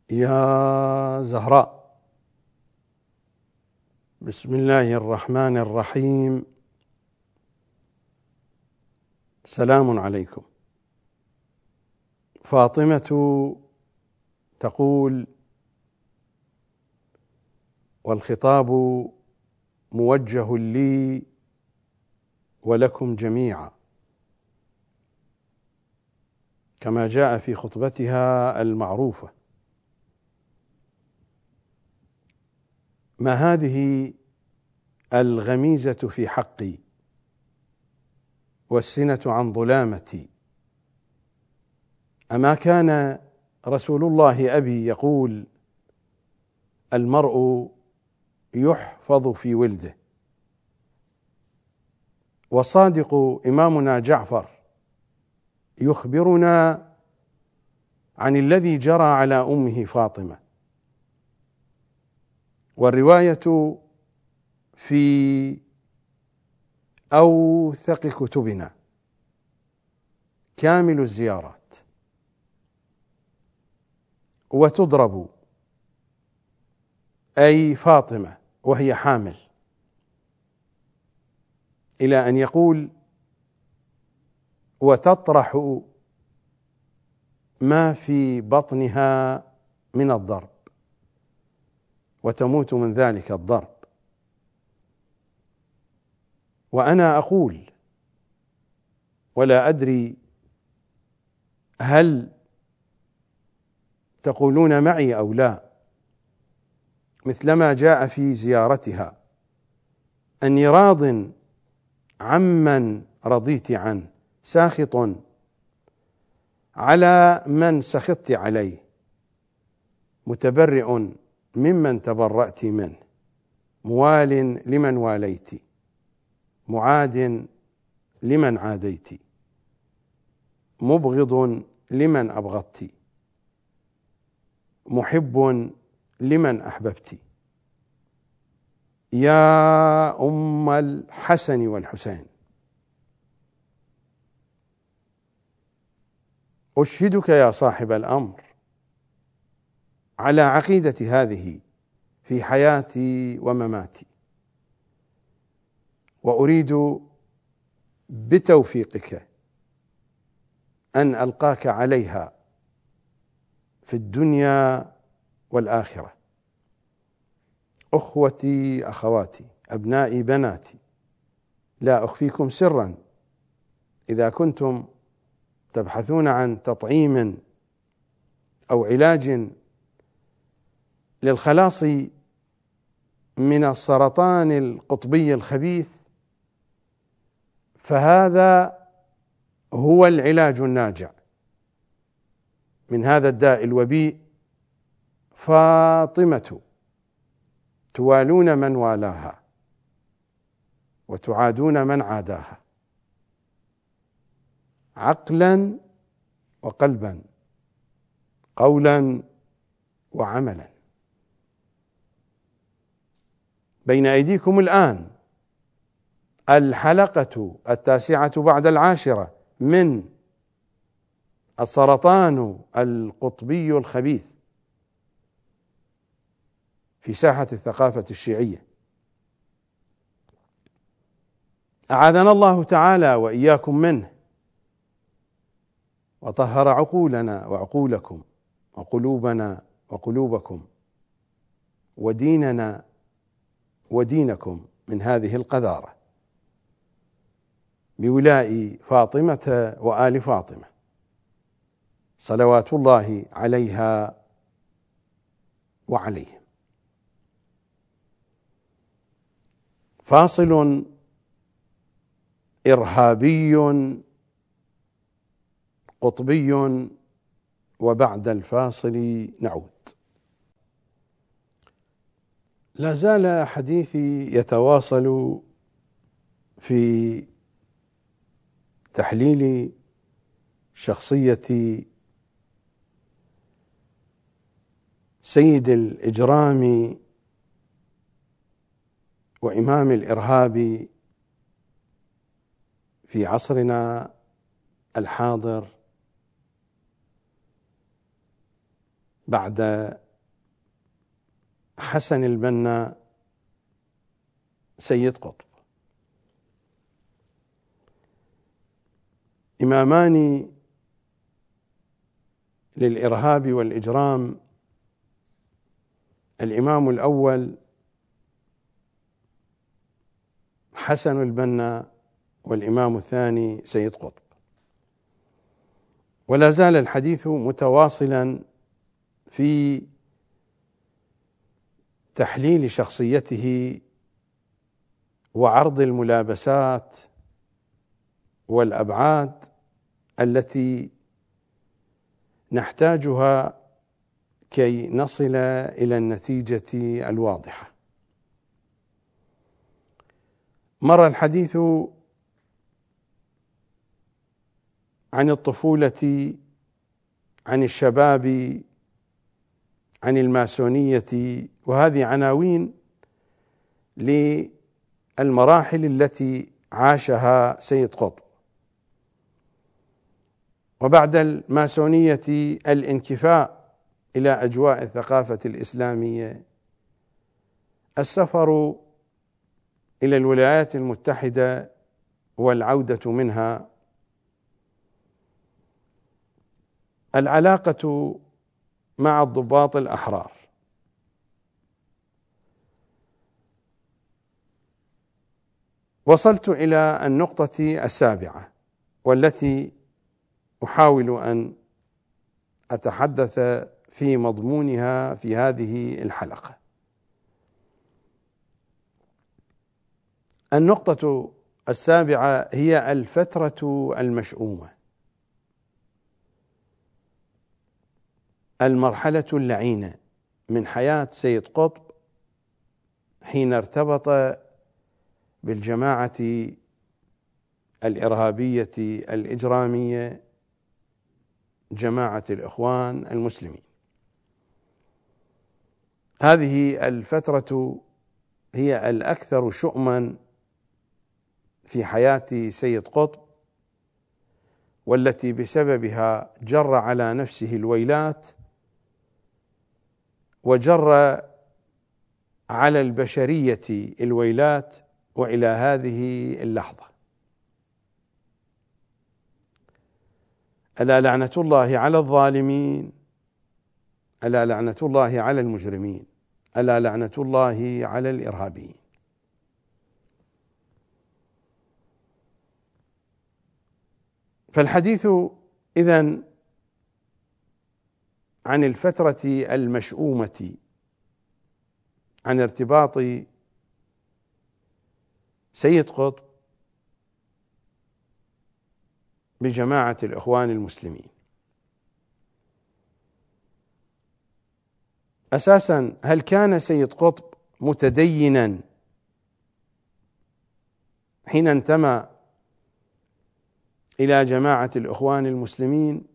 يا زهراء، بسم الله الرحمن الرحيم. سلام عليكم. فاطمة تقول: والخطاب موجه لي ولكم جميعا، كما جاء في خطبتها المعروفة: ما هذه الغميزة في حقي والسنة عن ظلامتي؟ أما كان رسول الله أبي يقول: المرء يحفظ في ولده؟ والصادق إمامنا جعفر يخبرنا عن الذي جرى على أمه فاطمة، والرواية في أوثق كتبنا كامل الزيارات، وتضرب أي فاطمة وهي حامل، إلى أن يقول: وتطرح ما في بطنها من الضرب، وتموت من ذلك الضرب. وأنا أقول ولا أدري هل تقولون معي أو لا، مثلما جاء في زيارتها: أني راض عمن رضيت عنه، ساخط على من سخطت عليه، متبرئ ممن تبرأت منه، موال لمن واليت، معاد لمن عاديت، مبغض لمن أبغضت، محب لمن أحببت، يا أم الحسن والحسين. أشهدك يا صاحب الأمر على عقيدة هذه في حياتي ومماتي، وأريد بتوفيقك أن ألقاك عليها في الدنيا والآخرة. أخوتي، أخواتي، أبنائي، بناتي، لا أخفيكم سرا: إذا كنتم تبحثون عن تطعيم أو علاج للخلاص من السرطان القطبي الخبيث، فهذا هو العلاج الناجع من هذا الداء الوبيء. فاطمة توالون من والاها وتعادون من عاداها، عقلا وقلبا، قولا وعملا. بين أيديكم الآن الحلقة 19 من السرطان القطبي الخبيث في ساحة الثقافة الشيعية. أعاذنا الله تعالى وإياكم منه، وطهر عقولنا وعقولكم وقلوبنا وقلوبكم وديننا ودينكم من هذه القذارة، بولاء فاطمة وآل فاطمة صلوات الله عليها وعليهم. فاصل إرهابي قطبي، وبعد الفاصل نعود. لا زال حديثي يتواصل في تحليل شخصية سيد الإجرام وإمام الإرهاب في عصرنا الحاضر، بعد حسن البنا سيد قطب. إمامان للإرهاب والإجرام: الإمام الأول حسن البنا، والإمام الثاني سيد قطب. ولا زال الحديث متواصلا في تحليل شخصيته وعرض الملابسات والأبعاد التي نحتاجها كي نصل إلى النتيجة الواضحة. مر الحديث عن الطفولة، عن الشباب، عن الماسونية، وهذه عناوين للمراحل التي عاشها سيد قطب. وبعد الماسونية الانكفاء إلى أجواء الثقافة الإسلامية، السفر إلى الولايات المتحدة والعودة منها، العلاقة مع الضباط الأحرار، وصلت إلى النقطة السابعة والتي أحاول أن أتحدث في مضمونها في هذه الحلقة. النقطة السابعة هي الفترة المشؤومة، المرحلة اللعينة من حياة سيد قطب حين ارتبط بالجماعة الإرهابية الإجرامية، جماعة الإخوان المسلمين. هذه الفترة هي الأكثر شؤما في حياة سيد قطب، والتي بسببها جر على نفسه الويلات وجر على البشرية الويلات وإلى هذه اللحظة. ألا لعنة الله على الظالمين، ألا لعنة الله على المجرمين، ألا لعنة الله على الإرهابيين. فالحديث إذن عن الفترة المشؤومة، عن ارتباط سيد قطب بجماعة الإخوان المسلمين. أساسا، هل كان سيد قطب متدينا حين انتمى إلى جماعة الإخوان المسلمين؟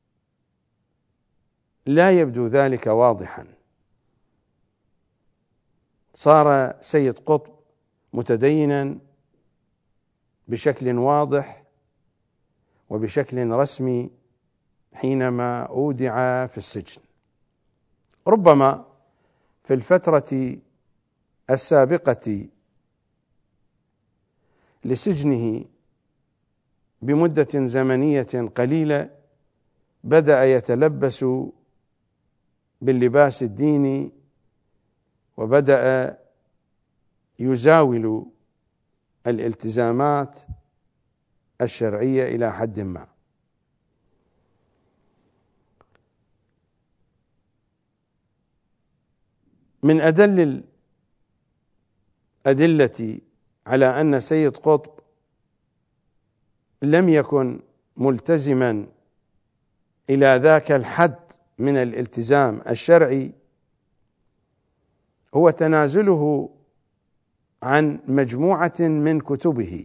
لا يبدو ذلك واضحا. صار سيد قطب متدينا بشكل واضح وبشكل رسمي حينما أودع في السجن. ربما في الفترة السابقة لسجنه بمدة زمنية قليلة بدأ يتلبس باللباس الديني، وبدأ يزاول الالتزامات الشرعية إلى حد ما. من أدل الأدلة على أن سيد قطب لم يكن ملتزما إلى ذاك الحد من الالتزام الشرعي هو تنازله عن مجموعة من كتبه،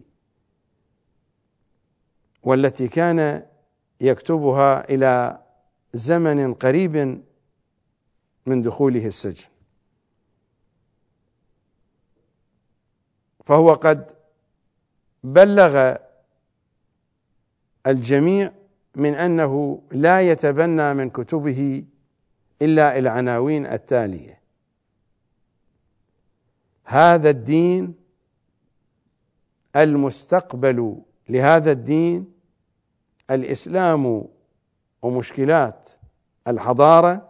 والتي كان يكتبها إلى زمن قريب من دخوله السجن. فهو قد بلغ الجميع من أنه لا يتبنى من كتبه إلا العناوين التالية: هذا الدين، المستقبل لهذا الدين، الإسلام ومشكلات الحضارة،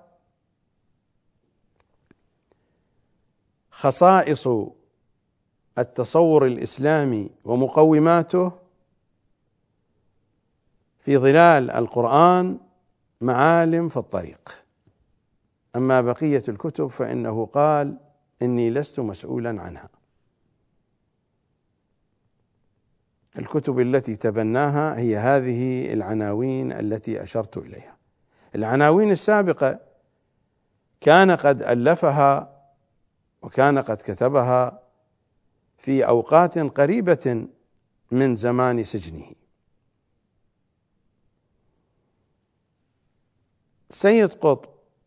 خصائص التصور الإسلامي ومقوماته، في ظلال القرآن، معالم في الطريق. أما بقية الكتب فإنه قال: إني لست مسؤولا عنها. الكتب التي تبناها هي هذه العناوين التي أشرت إليها. العناوين السابقة كان قد ألفها وكان قد كتبها في أوقات قريبة من زمان سجنه. سيد قطب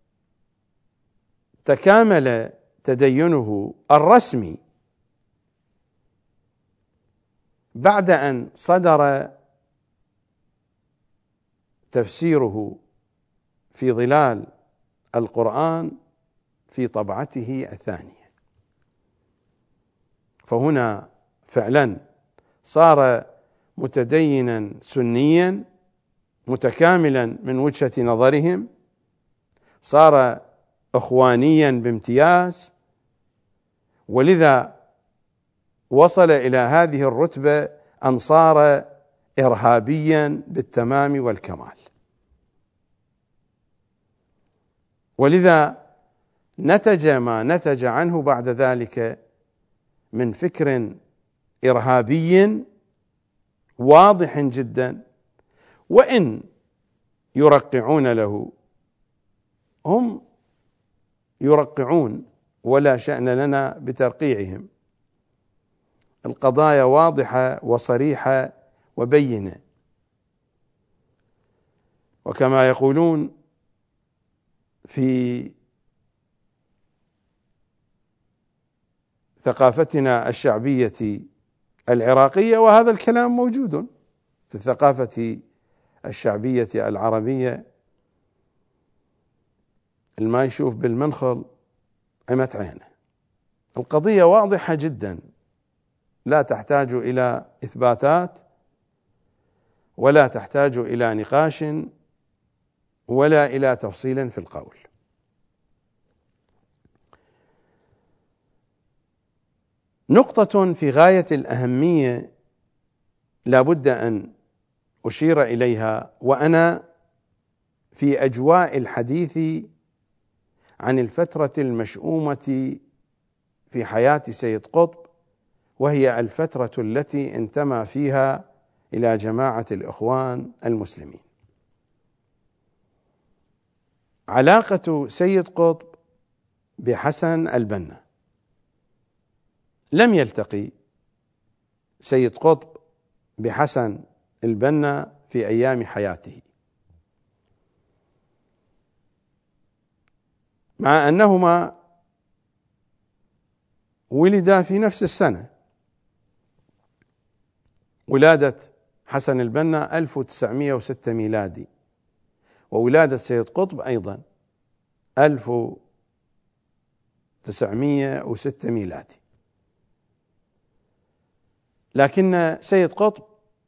تكامل تدينه الرسمي بعد أن صدر تفسيره في ظلال القرآن في طبعته الثانية، فهنا فعلا صار متدينا سنيا متكاملا من وجهة نظرهم، صار إخوانيا بامتياز، ولذا وصل إلى هذه الرتبة أن صار إرهابيا بالتمام والكمال. ولذا نتج ما نتج عنه بعد ذلك من فكر إرهابي واضح جدا، وإن يرقعون له، هم يرقعون ولا شأن لنا بترقيعهم، القضايا واضحة وصريحة وبينة. وكما يقولون في ثقافتنا الشعبية العراقية، وهذا الكلام موجود في الثقافة الشعبية العربية: الما يشوف بالمنخل عمت عينه. القضية واضحة جدا، لا تحتاج إلى إثباتات، ولا تحتاج إلى نقاش، ولا إلى تفصيل في القول. نقطة في غاية الأهمية لا بد أن أشير إليها، وأنا في أجواء الحديث عن الفترة المشؤومة في حياة سيد قطب، وهي الفترة التي انتمى فيها إلى جماعة الإخوان المسلمين. علاقة سيد قطب بحسن البنا: لم يلتقي سيد قطب بحسن البنا في أيام حياته، مع أنهما ولدا في نفس السنة. ولادة حسن البنا 1906 ميلادي، وولادة سيد قطب أيضا 1906 ميلادي. لكن سيد قطب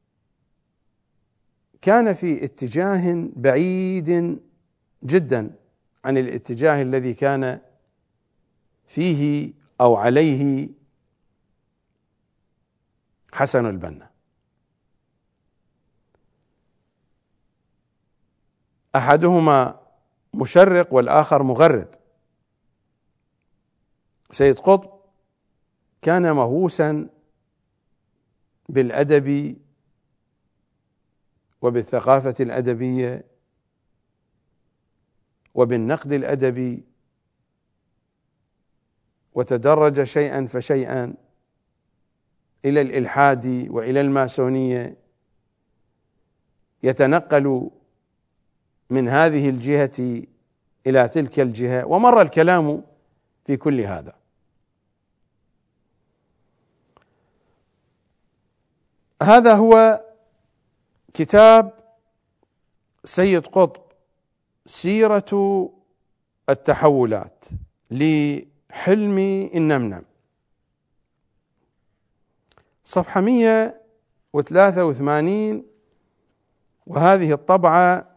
كان في اتجاه بعيد جدا عن الاتجاه الذي كان فيه أو عليه حسن البنا. أحدهما مشرق والآخر مغرب. سيد قطب كان مهووسا بالأدب وبالثقافة الأدبية وبالنقد الأدبي، وتدرج شيئا فشيئا إلى الإلحاد وإلى الماسونية، يتنقل من هذه الجهة إلى تلك الجهة، ومر الكلام في كل هذا. هذا هو كتاب سيد قطب، سيرة التحولات لحلمي النمنم، صفحة 183، وهذه الطبعة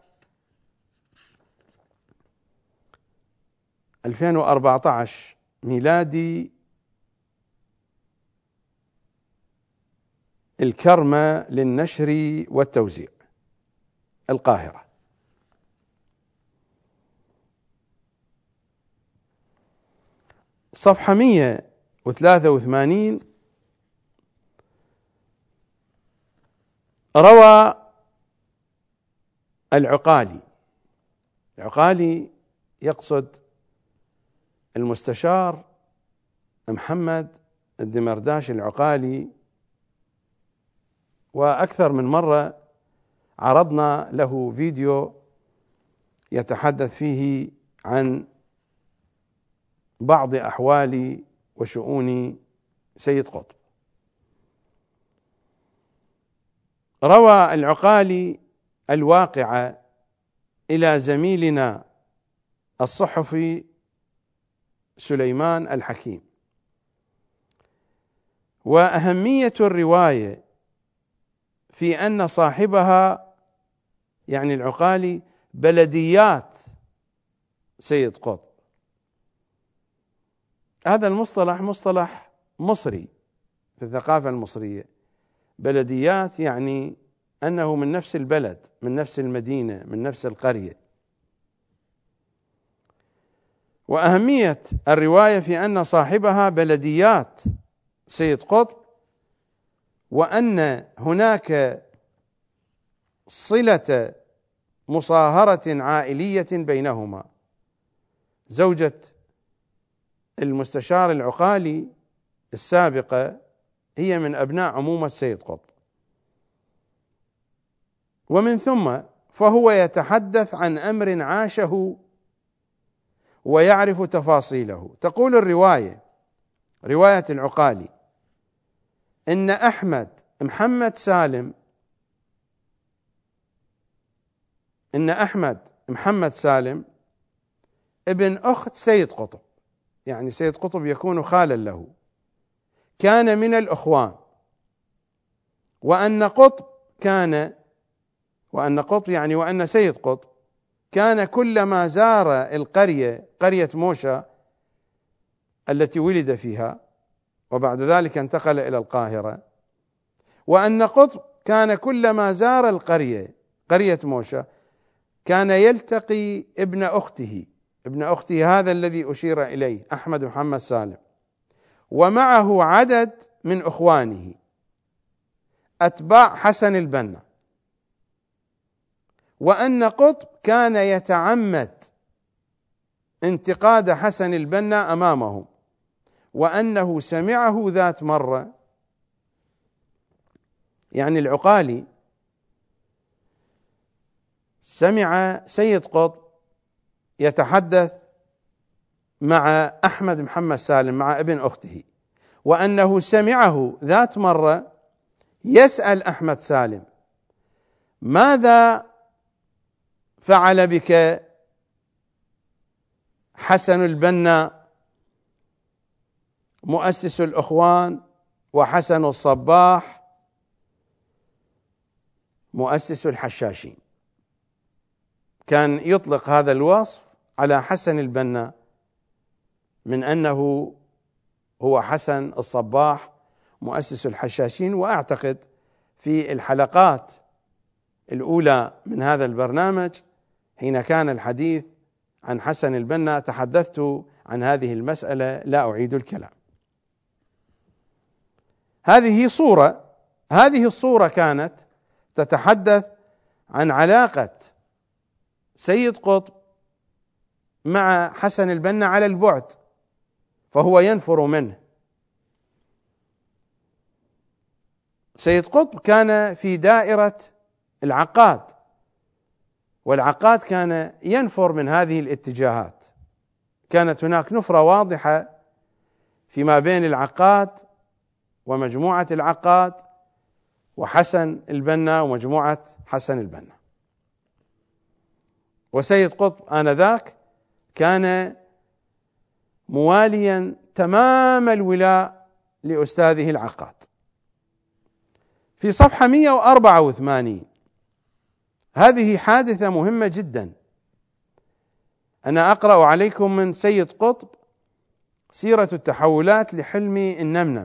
2014 ميلادي، الكرمة للنشر والتوزيع، القاهرة. صفحة 183، روى العقالي يقصد المستشار محمد الدمرداش العقالي، وأكثر من مرة عرضنا له فيديو يتحدث فيه عن بعض أحوال وشؤون سيد قطب. روى العقالي الواقع إلى زميلنا الصحفي سليمان الحكيم، وأهمية الرواية في أن صاحبها يعني العقالي بلديات سيد قطب. هذا المصطلح مصطلح مصري في الثقافة المصرية، بلديات يعني أنه من نفس البلد، من نفس المدينة، من نفس القرية. وأهمية الرواية في أن صاحبها بلديات سيد قطب، وأن هناك صلة مصاهرة عائلية بينهما. زوجة المستشار العقالي السابقة هي من أبناء عمومة سيد قطب، ومن ثم فهو يتحدث عن أمر عاشه ويعرف تفاصيله. تقول الرواية، رواية العقالي، إن أحمد محمد سالم ابن أخت سيد قطب، يعني سيد قطب يكون خالا له، كان من الأخوان، وأن سيد قطب كان كلما زار القرية، قرية موشى التي ولد فيها وبعد ذلك انتقل إلى القاهرة، وأن قطب كان كلما زار القرية، قرية موشى، كان يلتقي ابن أخته هذا الذي أشير إليه أحمد محمد سالم، ومعه عدد من إخوانه أتباع حسن البنا، وأن قطب كان يتعمد انتقاد حسن البنا أمامهم، وأنه سمعه ذات مرة، يعني العقالي سمع سيد قطب يتحدث مع أحمد محمد سالم مع ابن أخته، وأنه سمعه ذات مرة يسأل أحمد سالم: ماذا فعل بك حسن البنا مؤسس الإخوان، وحسن الصباح مؤسس الحشاشين؟ كان يطلق هذا الوصف على حسن البنا من أنه هو حسن الصباح مؤسس الحشاشين. وأعتقد في الحلقات الأولى من هذا البرنامج حين كان الحديث عن حسن البنا تحدثت عن هذه المسألة، لا أعيد الكلام. هذه الصورة كانت تتحدث عن علاقة سيد قطب مع حسن البنا على البعد، فهو ينفر منه. سيد قطب كان في دائرة العقاد، والعقاد كان ينفر من هذه الاتجاهات. كانت هناك نفرة واضحة فيما بين العقاد ومجموعة العقاد وحسن البنا ومجموعة حسن البنا. وسيد قطب آنذاك كان مواليا تمام الولاء لأستاذه العقاد. في صفحة 184 هذه حادثة مهمة جدا. أنا أقرأ عليكم من سيد قطب سيرة التحولات لحلمي النمنم.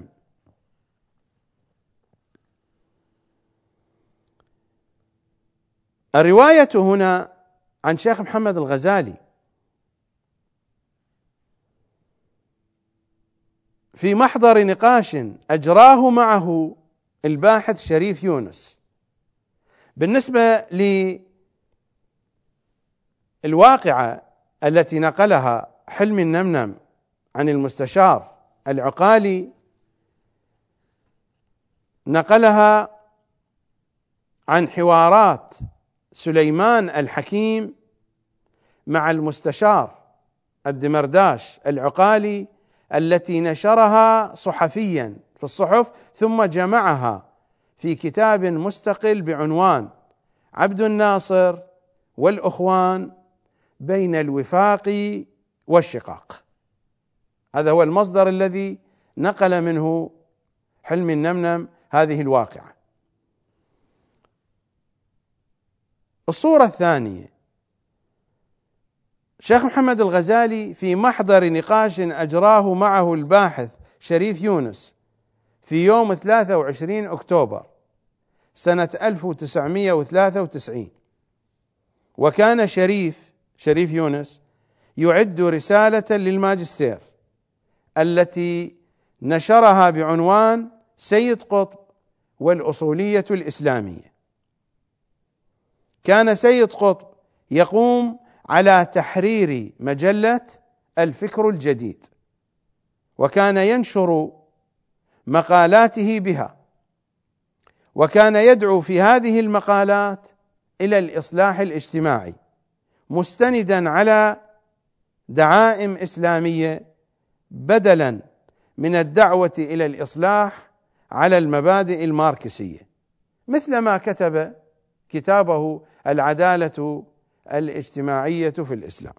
الرواية هنا عن شيخ محمد الغزالي في محضر نقاش أجراه معه الباحث شريف يونس. بالنسبة للواقعة التي نقلها حلمي النمنم عن المستشار العقالي، نقلها عن حوارات سليمان الحكيم مع المستشار الدمرداش العقالي التي نشرها صحفيا في الصحف، ثم جمعها في كتاب مستقل بعنوان عبد الناصر والأخوان بين الوفاق والشقاق. هذا هو المصدر الذي نقل منه حلمي النمنم هذه الواقعة. الصورة الثانية، شيخ محمد الغزالي في محضر نقاش أجراه معه الباحث شريف يونس في يوم 23 أكتوبر سنة 1993. وكان شريف يونس يعد رسالة للماجستير التي نشرها بعنوان سيد قطب والأصولية الإسلامية. كان سيد قطب يقوم على تحرير مجلة الفكر الجديد، وكان ينشر مقالاته بها، وكان يدعو في هذه المقالات إلى الإصلاح الاجتماعي مستندا على دعائم إسلامية بدلا من الدعوة إلى الإصلاح على المبادئ الماركسية، مثل ما كتب كتابه العدالة الاجتماعية في الإسلام.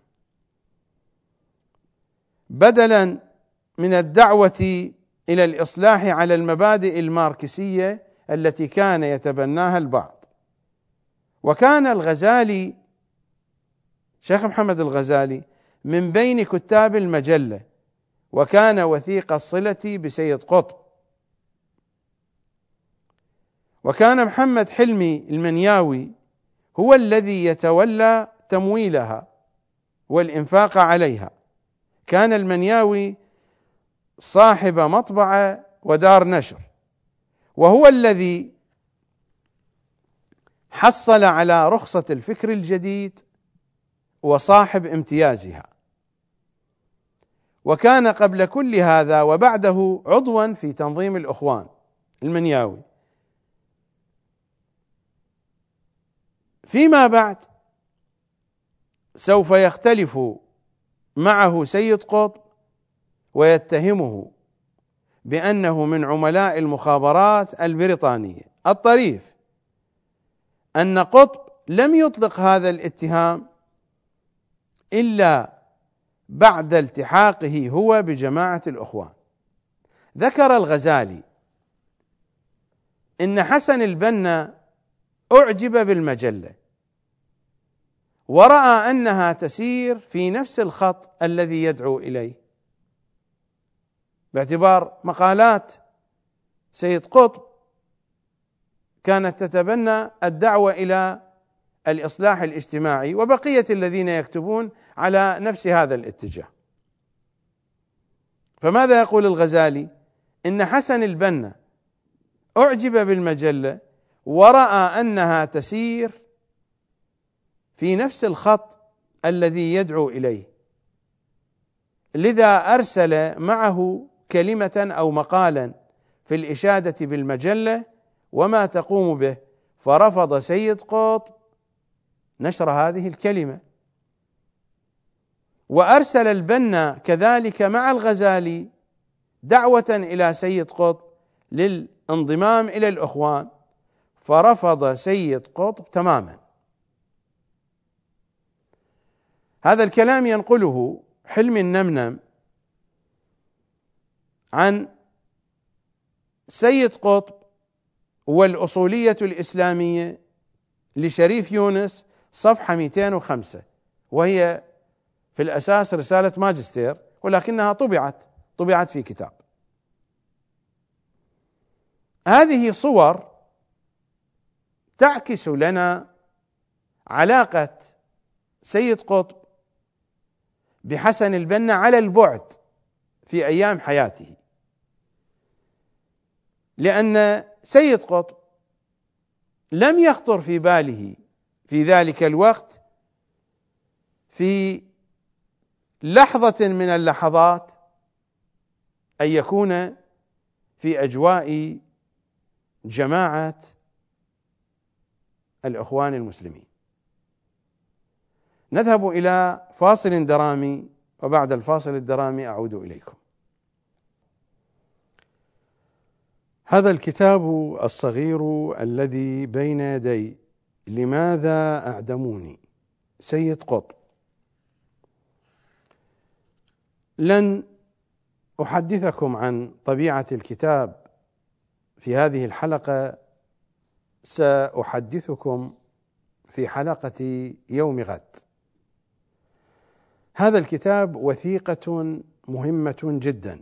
بدلا من الدعوة إلى الإصلاح على المبادئ الماركسية التي كان يتبناها البعض. وكان الغزالي، شيخ محمد الغزالي، من بين كتاب المجلة، وكان وثيق الصلة بسيد قطب. وكان محمد حلمي المنياوي هو الذي يتولى تمويلها والإنفاق عليها. كان المنياوي صاحب مطبعة ودار نشر، وهو الذي حصل على رخصة الفكر الجديد وصاحب امتيازها. وكان قبل كل هذا وبعده عضوا في تنظيم الأخوان المنياوي. فيما بعد سوف يختلف معه سيد قطب ويتهمه بأنه من عملاء المخابرات البريطانية. الطريف أن قطب لم يطلق هذا الاتهام إلا بعد التحاقه هو بجماعة الأخوان. ذكر الغزالي إن حسن البنا أعجب بالمجلة ورأى أنها تسير في نفس الخط الذي يدعو إليه، باعتبار مقالات سيد قطب كانت تتبنى الدعوة إلى الإصلاح الاجتماعي، وبقية الذين يكتبون على نفس هذا الاتجاه. فماذا يقول الغزالي؟ إن حسن البنا أعجب بالمجلة ورأى أنها تسير في نفس الخط الذي يدعو إليه، لذا أرسل معه كلمة أو مقالا في الإشادة بالمجلة وما تقوم به، فرفض سيد قطب نشر هذه الكلمة. وأرسل البنا كذلك مع الغزالي دعوة إلى سيد قطب للانضمام إلى الأخوان، فرفض سيد قطب تماما. هذا الكلام ينقله حلمي النمنم عن سيد قطب والأصولية الإسلامية لشريف يونس صفحة 205، وهي في الأساس رسالة ماجستير ولكنها طبعت في كتاب. هذه صور تعكس لنا علاقة سيد قطب بحسن البنا على البعد في أيام حياته، لأن سيد قطب لم يخطر في باله في ذلك الوقت في لحظة من اللحظات أن يكون في أجواء جماعة الإخوان المسلمين. نذهب إلى فاصل درامي، وبعد الفاصل الدرامي أعود إليكم. هذا الكتاب الصغير الذي بين يدي، لماذا أعدموني؟ سيد قطب. لن أحدثكم عن طبيعة الكتاب في هذه الحلقة، سأحدثكم في حلقة يوم غد. هذا الكتاب وثيقة مهمة جدا،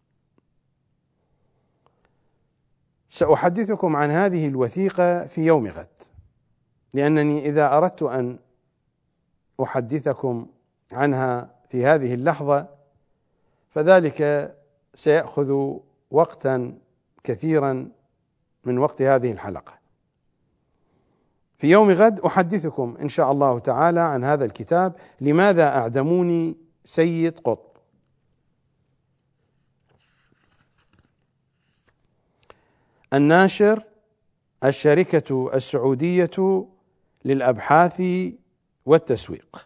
سأحدثكم عن هذه الوثيقة في يوم غد، لأنني إذا أردت أن أحدثكم عنها في هذه اللحظة فذلك سيأخذ وقتا كثيرا من وقت هذه الحلقة. في يوم غد أحدثكم إن شاء الله تعالى عن هذا الكتاب، لماذا أعدموني سيد قطب. الناشر الشركة السعودية للأبحاث والتسويق.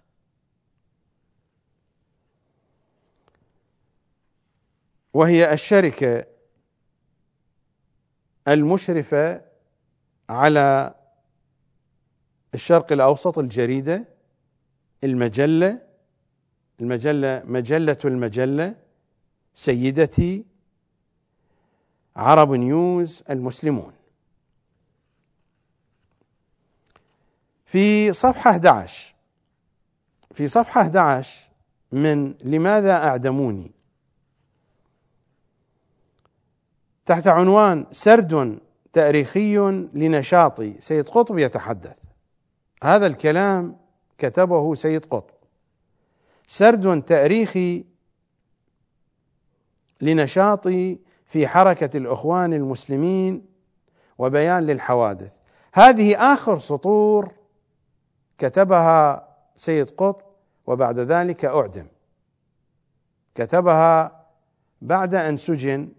وهي الشركة المشرفة على الشرق الأوسط، الجريدة، المجلة، مجلة المجلة، سيدتي، عرب نيوز، المسلمون. في صفحة 11 من لماذا أعدموني، تحت عنوان سرد تاريخي لنشاط سيد قطب يتحدث. هذا الكلام كتبه سيد قطب، سرد تاريخي لنشاطي في حركة الإخوان المسلمين وبيان للحوادث. هذه آخر سطور كتبها سيد قطب، وبعد ذلك أعدم. كتبها بعد أن سجن،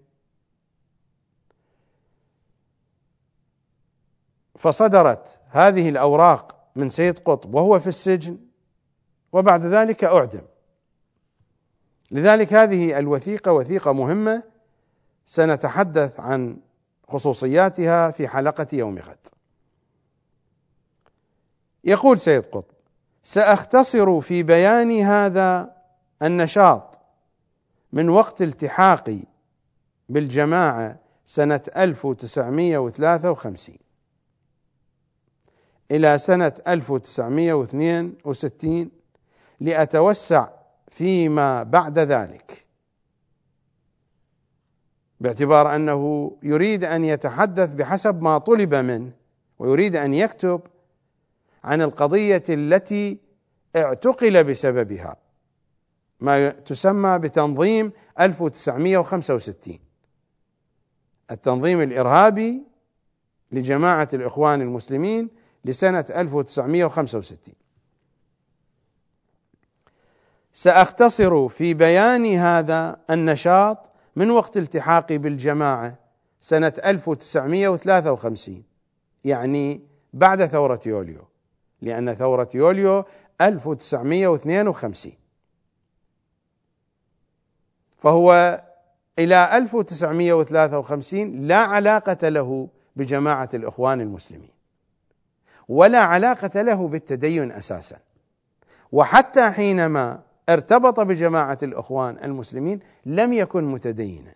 فصدرت هذه الأوراق من سيد قطب وهو في السجن، وبعد ذلك أعدم. لذلك هذه الوثيقة وثيقة مهمة، سنتحدث عن خصوصياتها في حلقة يوم غد. يقول سيد قطب: سأختصر في بيان هذا النشاط من وقت التحاقي بالجماعة سنة 1953 إلى سنة 1962 لأتوسع فيما بعد ذلك، باعتبار أنه يريد أن يتحدث بحسب ما طلب منه، ويريد أن يكتب عن القضية التي اعتقل بسببها، ما تسمى بتنظيم 1965، التنظيم الإرهابي لجماعة الإخوان المسلمين لسنة 1965. سأختصر في بيان هذا النشاط من وقت التحاقي بالجماعة سنة 1953، يعني بعد ثورة يوليو، لأن ثورة يوليو 1952، فهو إلى 1953 لا علاقة له بجماعة الإخوان المسلمين، ولا علاقة له بالتدين أساسا، وحتى حينما ارتبط بجماعة الإخوان المسلمين لم يكن متدينا.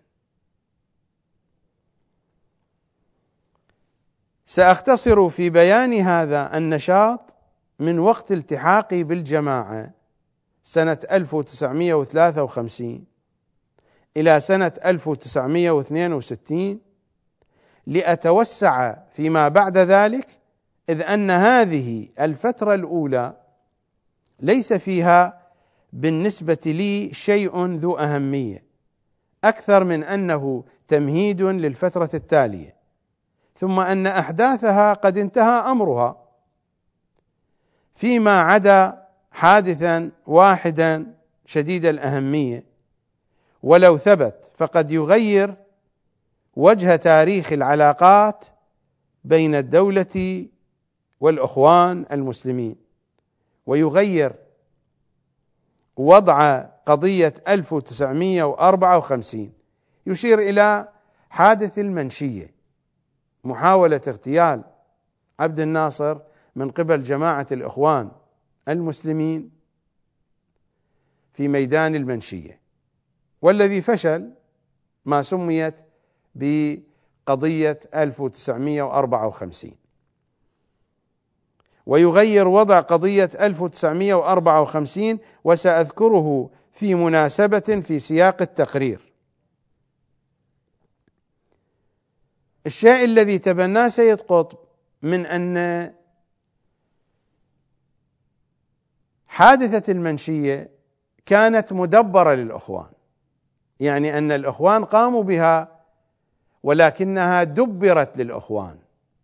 سأختصر في بيان هذا النشاط من وقت التحاقي بالجماعة سنة 1953 إلى سنة 1962 لأتوسع فيما بعد ذلك، إذ أن هذه الفترة الأولى ليس فيها بالنسبة لي شيء ذو أهمية أكثر من أنه تمهيد للفترة التالية، ثم أن أحداثها قد انتهى أمرها، فيما عدا حادثا واحدا شديد الأهمية ولو ثبت فقد يغير وجه تاريخ العلاقات بين الدولة والإخوان المسلمين، ويغير وضع قضية 1954. يشير إلى حادث المنشية، محاولة اغتيال عبد الناصر من قبل جماعة الإخوان المسلمين في ميدان المنشية، والذي فشل ما سميت بقضية 1954، ويغير وضع قضية 1954 وسأذكره في مناسبة في سياق التقرير. الشيء الذي تبناه سيد قطب من أن حادثة المنشية كانت مدبرة للإخوان، يعني أن الإخوان قاموا بها ولكنها دبرت للإخوان.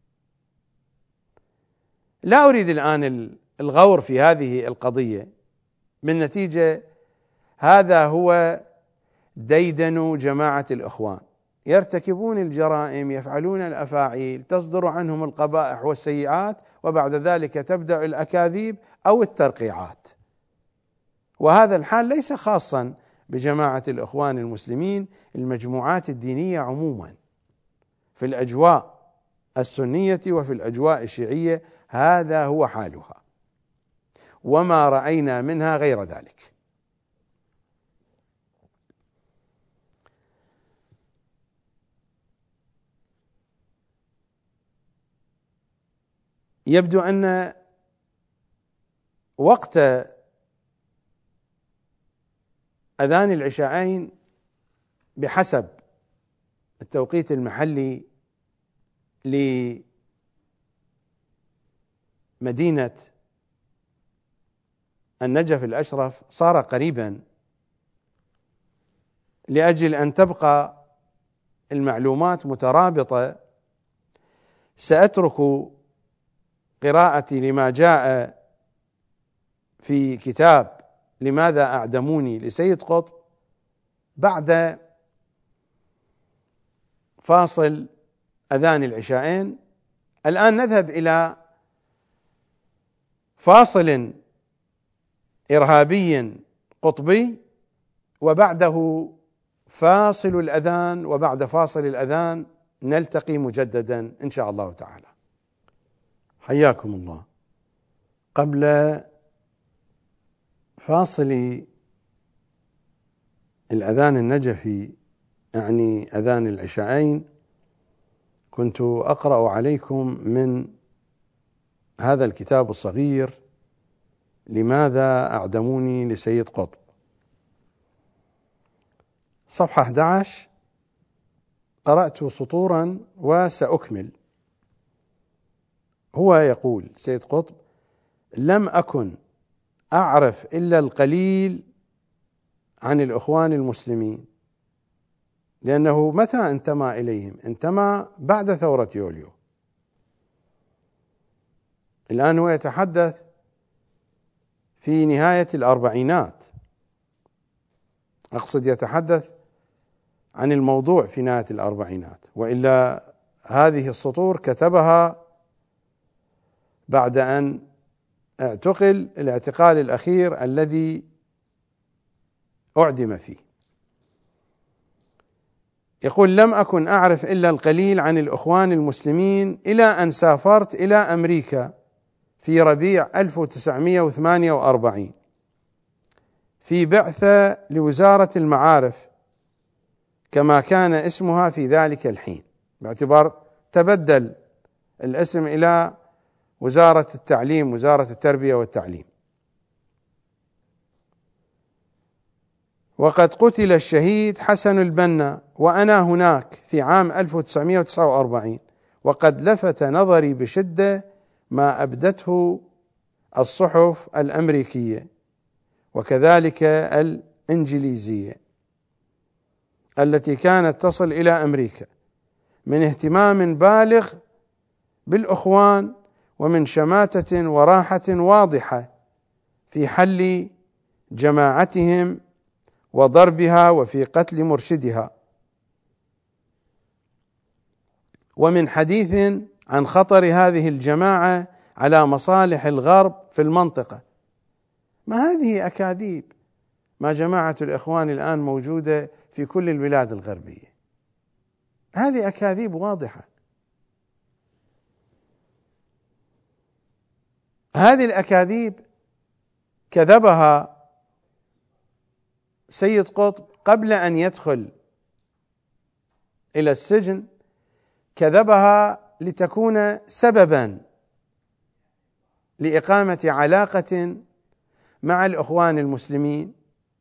لا أريد الآن الغور في هذه القضية، بالنتيجة هذا هو ديدن جماعة الإخوان، يرتكبون الجرائم، يفعلون الأفاعيل، تصدر عنهم القبائح والسيئات، وبعد ذلك تبدأ الأكاذيب أو الترقيعات. وهذا الحال ليس خاصا بجماعة الإخوان المسلمين، المجموعات الدينية عموما في الأجواء السنية وفي الأجواء الشيعية هذا هو حالها، وما رأينا منها غير ذلك. يبدو أن وقت أذان العشاءين بحسب التوقيت المحلي لمدينة النجف الأشرف صار قريبا، لأجل أن تبقى المعلومات مترابطة. سأترك قراءتي لما جاء في كتاب لماذا أعدموني لسيد قطب بعد فاصل أذان العشاءين. الآن نذهب إلى فاصل إرهابي قطبي، وبعده فاصل الأذان، وبعد فاصل الأذان نلتقي مجددا إن شاء الله تعالى. حياكم الله. قبل فاصل الأذان النجفي، يعني أذان العشاءين، كنت أقرأ عليكم من هذا الكتاب الصغير لماذا أعدموني لسيد قطب، صفحة 11. قرأت سطورا وسأكمل. هو يقول سيد قطب: لم أكن أعرف إلا القليل عن الإخوان المسلمين، لأنه متى انتمى إليهم؟ انتمى بعد ثورة يوليو. الآن هو يتحدث في نهاية الأربعينات، أقصد يتحدث عن الموضوع في نهاية الأربعينات، وإلا هذه السطور كتبها بعد أن اعتقل الاعتقال الأخير الذي أعدم فيه. يقول: لم أكن أعرف إلا القليل عن الإخوان المسلمين إلى أن سافرت إلى أمريكا في ربيع 1948 في بعثة لوزارة المعارف كما كان اسمها في ذلك الحين، باعتبار تبدل الاسم إلى وزارة التعليم، وزارة التربية والتعليم. وقد قتل الشهيد حسن البنا وأنا هناك في عام 1949، وقد لفت نظري بشدة ما أبدته الصحف الأمريكية وكذلك الإنجليزية التي كانت تصل إلى أمريكا من اهتمام بالغ بالإخوان ومن شماتة وراحة واضحة في حل جماعتهم وضربها وفي قتل مرشدها، ومن حديث عن خطر هذه الجماعة على مصالح الغرب في المنطقة. ما هذه أكاذيب، ما جماعة الإخوان الآن موجودة في كل البلاد الغربية، هذه أكاذيب واضحة. هذه الأكاذيب كذبها سيد قطب قبل أن يدخل إلى السجن، كذبها لتكون سببا لإقامة علاقة مع الإخوان المسلمين،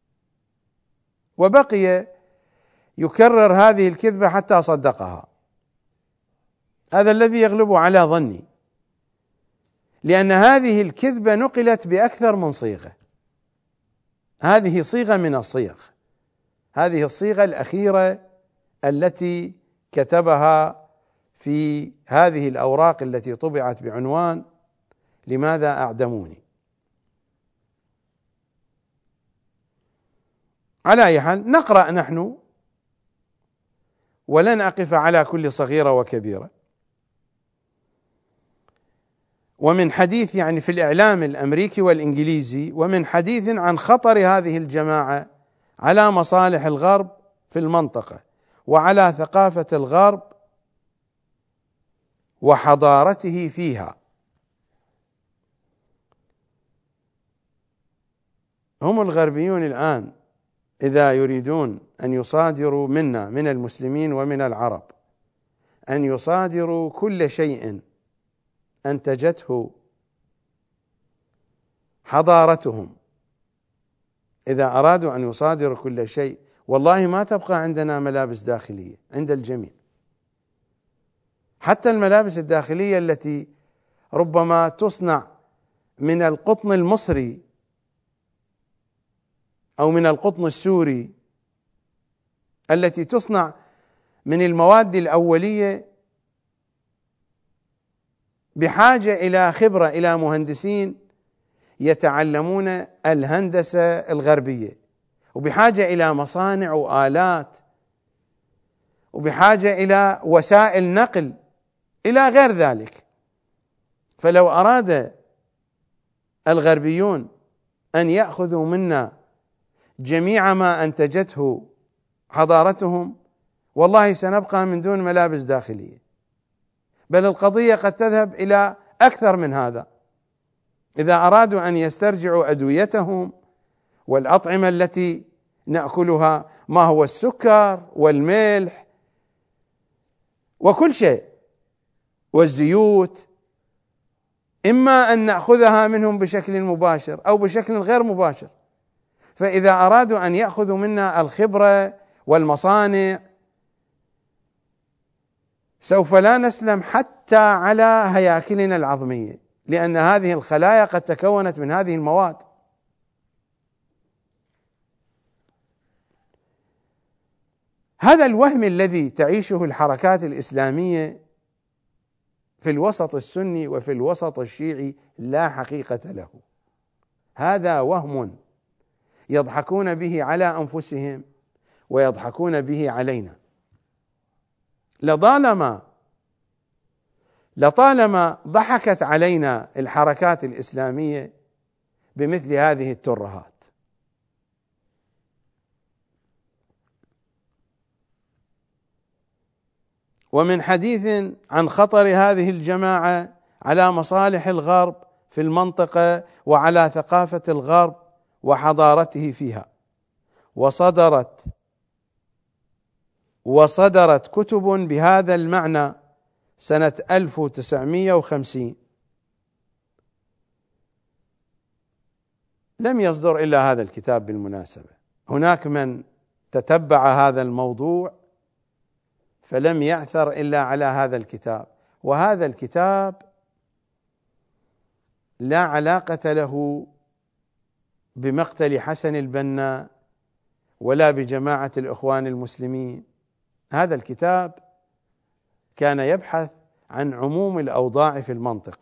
وبقي يكرر هذه الكذبة حتى صدقها. هذا الذي يغلب على ظني، لأن هذه الكذبة نقلت بأكثر من صيغة. هذه صيغة من الصيغ، هذه الصيغة الأخيرة التي كتبها في هذه الأوراق التي طبعت بعنوان لماذا أعدموني. على أي حال نقرأ نحن ولن أقف على كل صغيرة وكبيرة. ومن حديث يعني في الإعلام الأمريكي والإنجليزي، ومن حديث عن خطر هذه الجماعة على مصالح الغرب في المنطقة وعلى ثقافة الغرب وحضارته فيها. هم الغربيون الآن إذا يريدون أن يصادروا منا من المسلمين ومن العرب أن يصادروا كل شيء أنتجته حضارتهم، إذا أرادوا أن يصادروا كل شيء والله ما تبقى عندنا ملابس داخلية عند الجميع. حتى الملابس الداخلية التي ربما تصنع من القطن المصري أو من القطن السوري، التي تصنع من المواد الأولية، بحاجة إلى خبرة، إلى مهندسين يتعلمون الهندسة الغربية، وبحاجة إلى مصانع وآلات، وبحاجة إلى وسائل نقل إلى غير ذلك. فلو أراد الغربيون أن يأخذوا منا جميع ما أنتجته حضارتهم والله سنبقى من دون ملابس داخلية، بل القضية قد تذهب إلى أكثر من هذا. إذا أرادوا أن يسترجعوا أدويتهم والأطعمة التي نأكلها، ما هو السكر والملح وكل شيء والزيوت، إما أن نأخذها منهم بشكل مباشر أو بشكل غير مباشر. فإذا أرادوا أن يأخذوا منا الخبرة والمصانع سوف لا نسلم حتى على هياكلنا العظمية، لأن هذه الخلايا قد تكونت من هذه المواد. هذا الوهم الذي تعيشه الحركات الإسلامية في الوسط السني وفي الوسط الشيعي لا حقيقة له. هذا وهم يضحكون به على أنفسهم ويضحكون به علينا. لطالما ضحكت علينا الحركات الإسلامية بمثل هذه الترهات. ومن حديث عن خطر هذه الجماعة على مصالح الغرب في المنطقة وعلى ثقافة الغرب وحضارته فيها، وصدرت كتب بهذا المعنى سنة 1950. لم يصدر إلا هذا الكتاب بالمناسبة، هناك من تتبع هذا الموضوع فلم يعثر إلا على هذا الكتاب، وهذا الكتاب لا علاقة له بمقتل حسن البنا ولا بجماعة الإخوان المسلمين. هذا الكتاب كان يبحث عن عموم الأوضاع في المنطقة،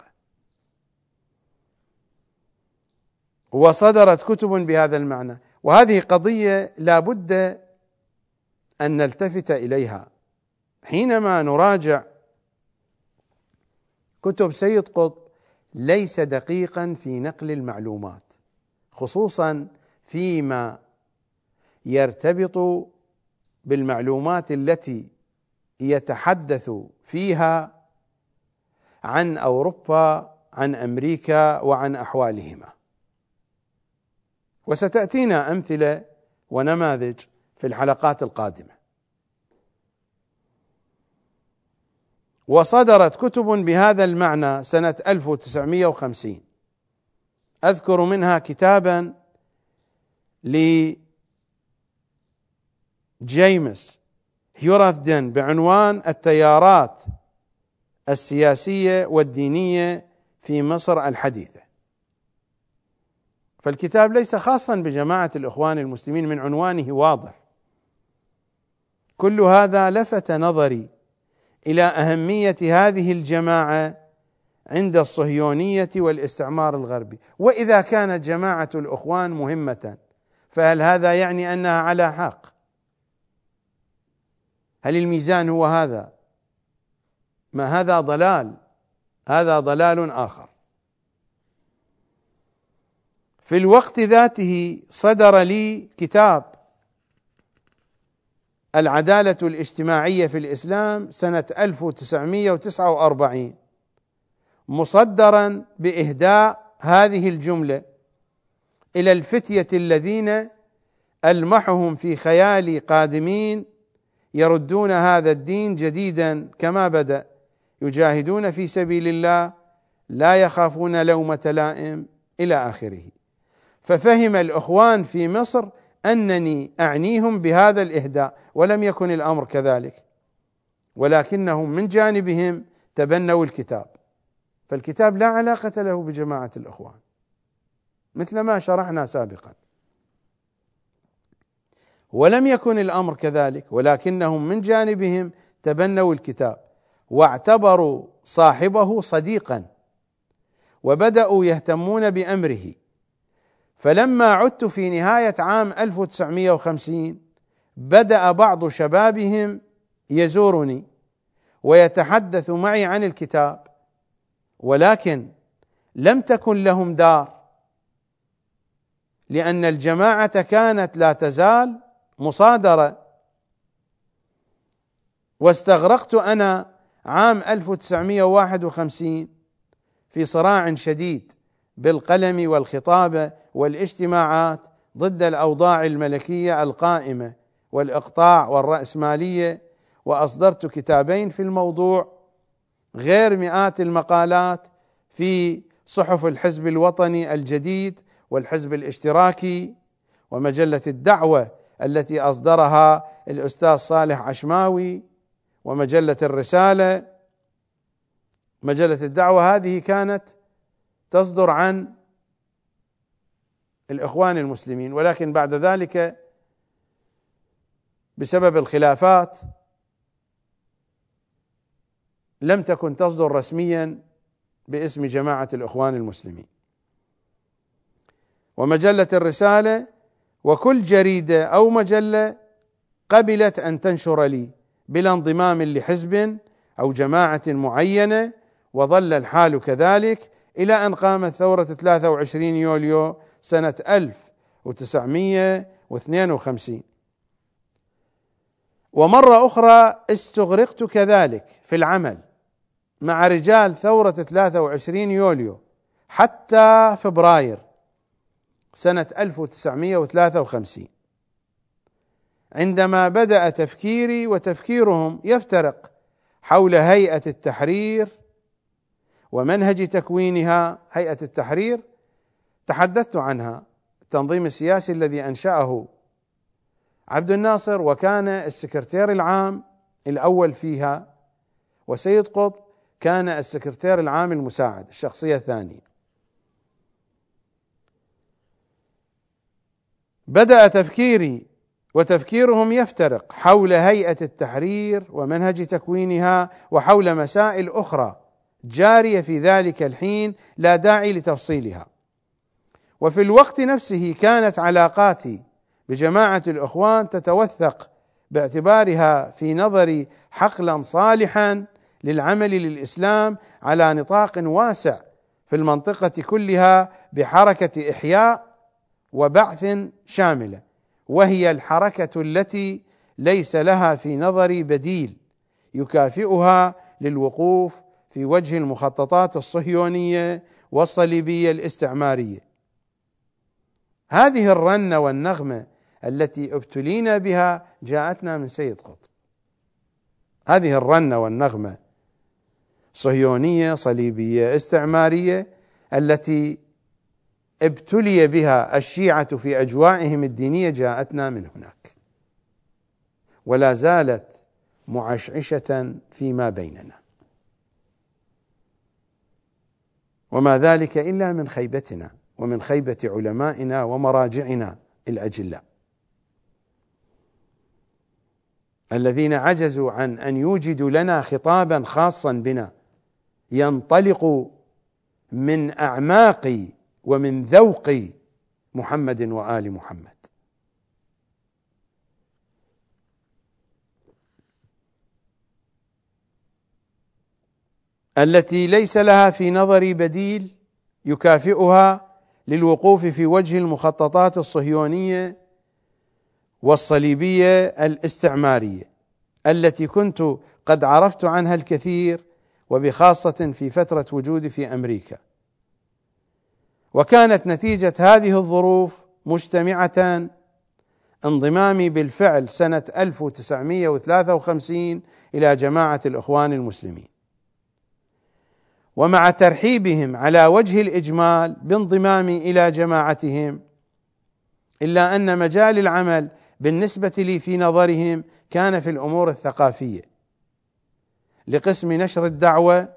وصدرت كتب بهذا المعنى، وهذه قضية لا بد أن نلتفت إليها حينما نراجع كتب سيد قطب. ليس دقيقا في نقل المعلومات، خصوصا فيما يرتبط بالمعلومات التي يتحدث فيها عن أوروبا، عن أمريكا، وعن أحوالهما، وستأتينا أمثلة ونماذج في الحلقات القادمة. وصدرت كتب بهذا المعنى سنة 1950، أذكر منها كتابا لجيمس هيوراثدن بعنوان التيارات السياسية والدينية في مصر الحديثة. فالكتاب ليس خاصا بجماعة الإخوان المسلمين، من عنوانه واضح. كل هذا لفت نظري إلى أهمية هذه الجماعة عند الصهيونية والاستعمار الغربي. وإذا كانت جماعة الإخوان مهمة، فهل هذا يعني أنها على حق؟ هل الميزان هو هذا؟ ما هذا ضلال، هذا ضلال آخر. في الوقت ذاته صدر لي كتاب العدالة الاجتماعية في الإسلام سنة 1949، مصدرا بإهداء هذه الجملة إلى الفتية الذين ألمحهم في خيالي قادمين يردون هذا الدين جديدا كما بدأ، يجاهدون في سبيل الله لا يخافون لومة لائم إلى آخره. ففهم الإخوان في مصر أنني أعنيهم بهذا الإهداء، ولم يكن الأمر كذلك، ولكنهم من جانبهم تبنوا الكتاب. فالكتاب لا علاقة له بجماعة الإخوان مثل ما شرحنا سابقا، ولم يكن الأمر كذلك، ولكنهم من جانبهم تبنوا الكتاب واعتبروا صاحبه صديقا وبدأوا يهتمون بأمره. فلما عدت في نهاية عام 1950 بدأ بعض شبابهم يزورني ويتحدث معي عن الكتاب، ولكن لم تكن لهم دار، لأن الجماعة كانت لا تزال مصادرة. واستغرقت أنا عام 1951 في صراع شديد بالقلم والخطابة والاجتماعات ضد الأوضاع الملكية القائمة والإقطاع والرأسمالية، وأصدرت كتابين في الموضوع، غير مئات المقالات في صحف الحزب الوطني الجديد والحزب الاشتراكي ومجلة الدعوة التي أصدرها الأستاذ صالح عشماوي، ومجلة الرسالة. مجلة الدعوة هذه كانت تصدر عن الإخوان المسلمين، ولكن بعد ذلك بسبب الخلافات لم تكن تصدر رسميا باسم جماعة الإخوان المسلمين. ومجلة الرسالة وكل جريدة أو مجلة قبلت أن تنشر لي بلا انضمام لحزب أو جماعة معينة، وظل الحال كذلك إلى أن قامت ثورة 23 يوليو سنة 1952. ومرة أخرى استغرقت كذلك في العمل مع رجال ثورة 23 يوليو حتى فبراير، سنة 1953، عندما بدأ تفكيري وتفكيرهم يفترق حول هيئة التحرير ومنهج تكوينها. هيئة التحرير تحدثت عنها، التنظيم السياسي الذي أنشأه عبد الناصر، وكان السكرتير العام الأول فيها، وسيد قطب كان السكرتير العام المساعد، الشخصية الثانية. بدأ تفكيري وتفكيرهم يفترق حول هيئة التحرير ومنهج تكوينها وحول مسائل أخرى جارية في ذلك الحين لا داعي لتفصيلها. وفي الوقت نفسه كانت علاقاتي بجماعة الإخوان تتوثق باعتبارها في نظري حقلا صالحا للعمل للإسلام على نطاق واسع في المنطقة كلها بحركة إحياء وبعث شاملة، وهي الحركة التي ليس لها في نظري بديل يكافئها للوقوف في وجه المخططات الصهيونية والصليبية الاستعمارية. هذه الرنة والنغمة التي ابتلينا بها جاءتنا من سيد قطب. هذه الرنة والنغمة صهيونية صليبية استعمارية التي ابتلي بها الشيعة في أجوائهم الدينية جاءتنا من هناك، ولا زالت معشعشة فيما بيننا، وما ذلك إلا من خيبتنا ومن خيبة علمائنا ومراجعنا الأجلاء الذين عجزوا عن أن يوجدوا لنا خطابا خاصا بنا ينطلق من أعماق ومن ذوق محمد وآل محمد. التي ليس لها في نظري بديل يكافئها للوقوف في وجه المخططات الصهيونية والصليبية الاستعمارية التي كنت قد عرفت عنها الكثير، وبخاصة في فترة وجودي في أمريكا. وكانت نتيجة هذه الظروف مجتمعة انضمامي بالفعل سنة 1953 إلى جماعة الإخوان المسلمين، ومع ترحيبهم على وجه الإجمال بانضمامي إلى جماعتهم، إلا أن مجال العمل بالنسبة لي في نظرهم كان في الأمور الثقافية، لقسم نشر الدعوة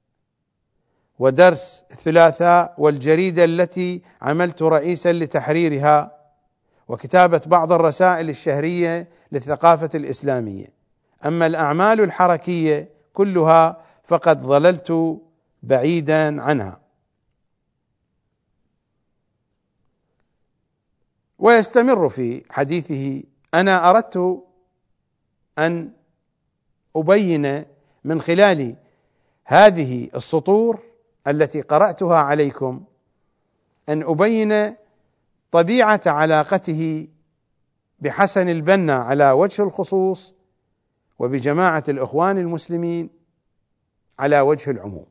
ودرس الثلاثاء والجريدة التي عملت رئيسا لتحريرها، وكتابة بعض الرسائل الشهرية للثقافة الإسلامية. أما الأعمال الحركية كلها فقد ظللت بعيدا عنها. ويستمر في حديثه: أنا أردت أن أبين من خلال هذه السطور التي قرأتها عليكم أن أبين طبيعة علاقته بحسن البنا على وجه الخصوص وبجماعة الإخوان المسلمين على وجه العموم.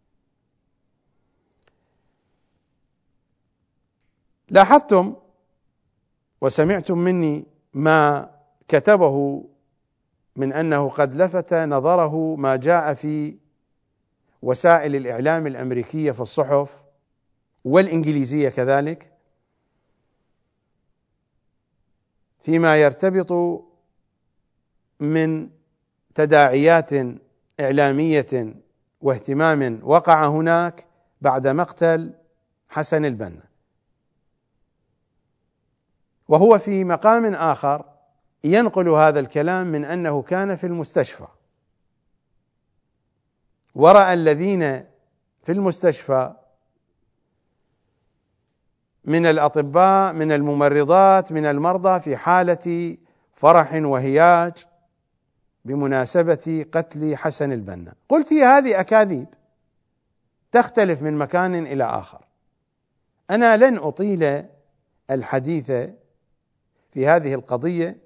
لاحظتم وسمعتم مني ما كتبه من أنه قد لفت نظره ما جاء في وسائل الإعلام الأمريكية في الصحف والإنجليزية كذلك فيما يرتبط من تداعيات إعلامية واهتمام وقع هناك بعد مقتل حسن البنا. وهو في مقام آخر ينقل هذا الكلام من أنه كان في المستشفى ورأى الذين في المستشفى من الأطباء من الممرضات من المرضى في حالة فرح وهياج بمناسبة قتل حسن البنا. قلت هي هذه أكاذيب تختلف من مكان إلى آخر. أنا لن أطيل الحديث في هذه القضية،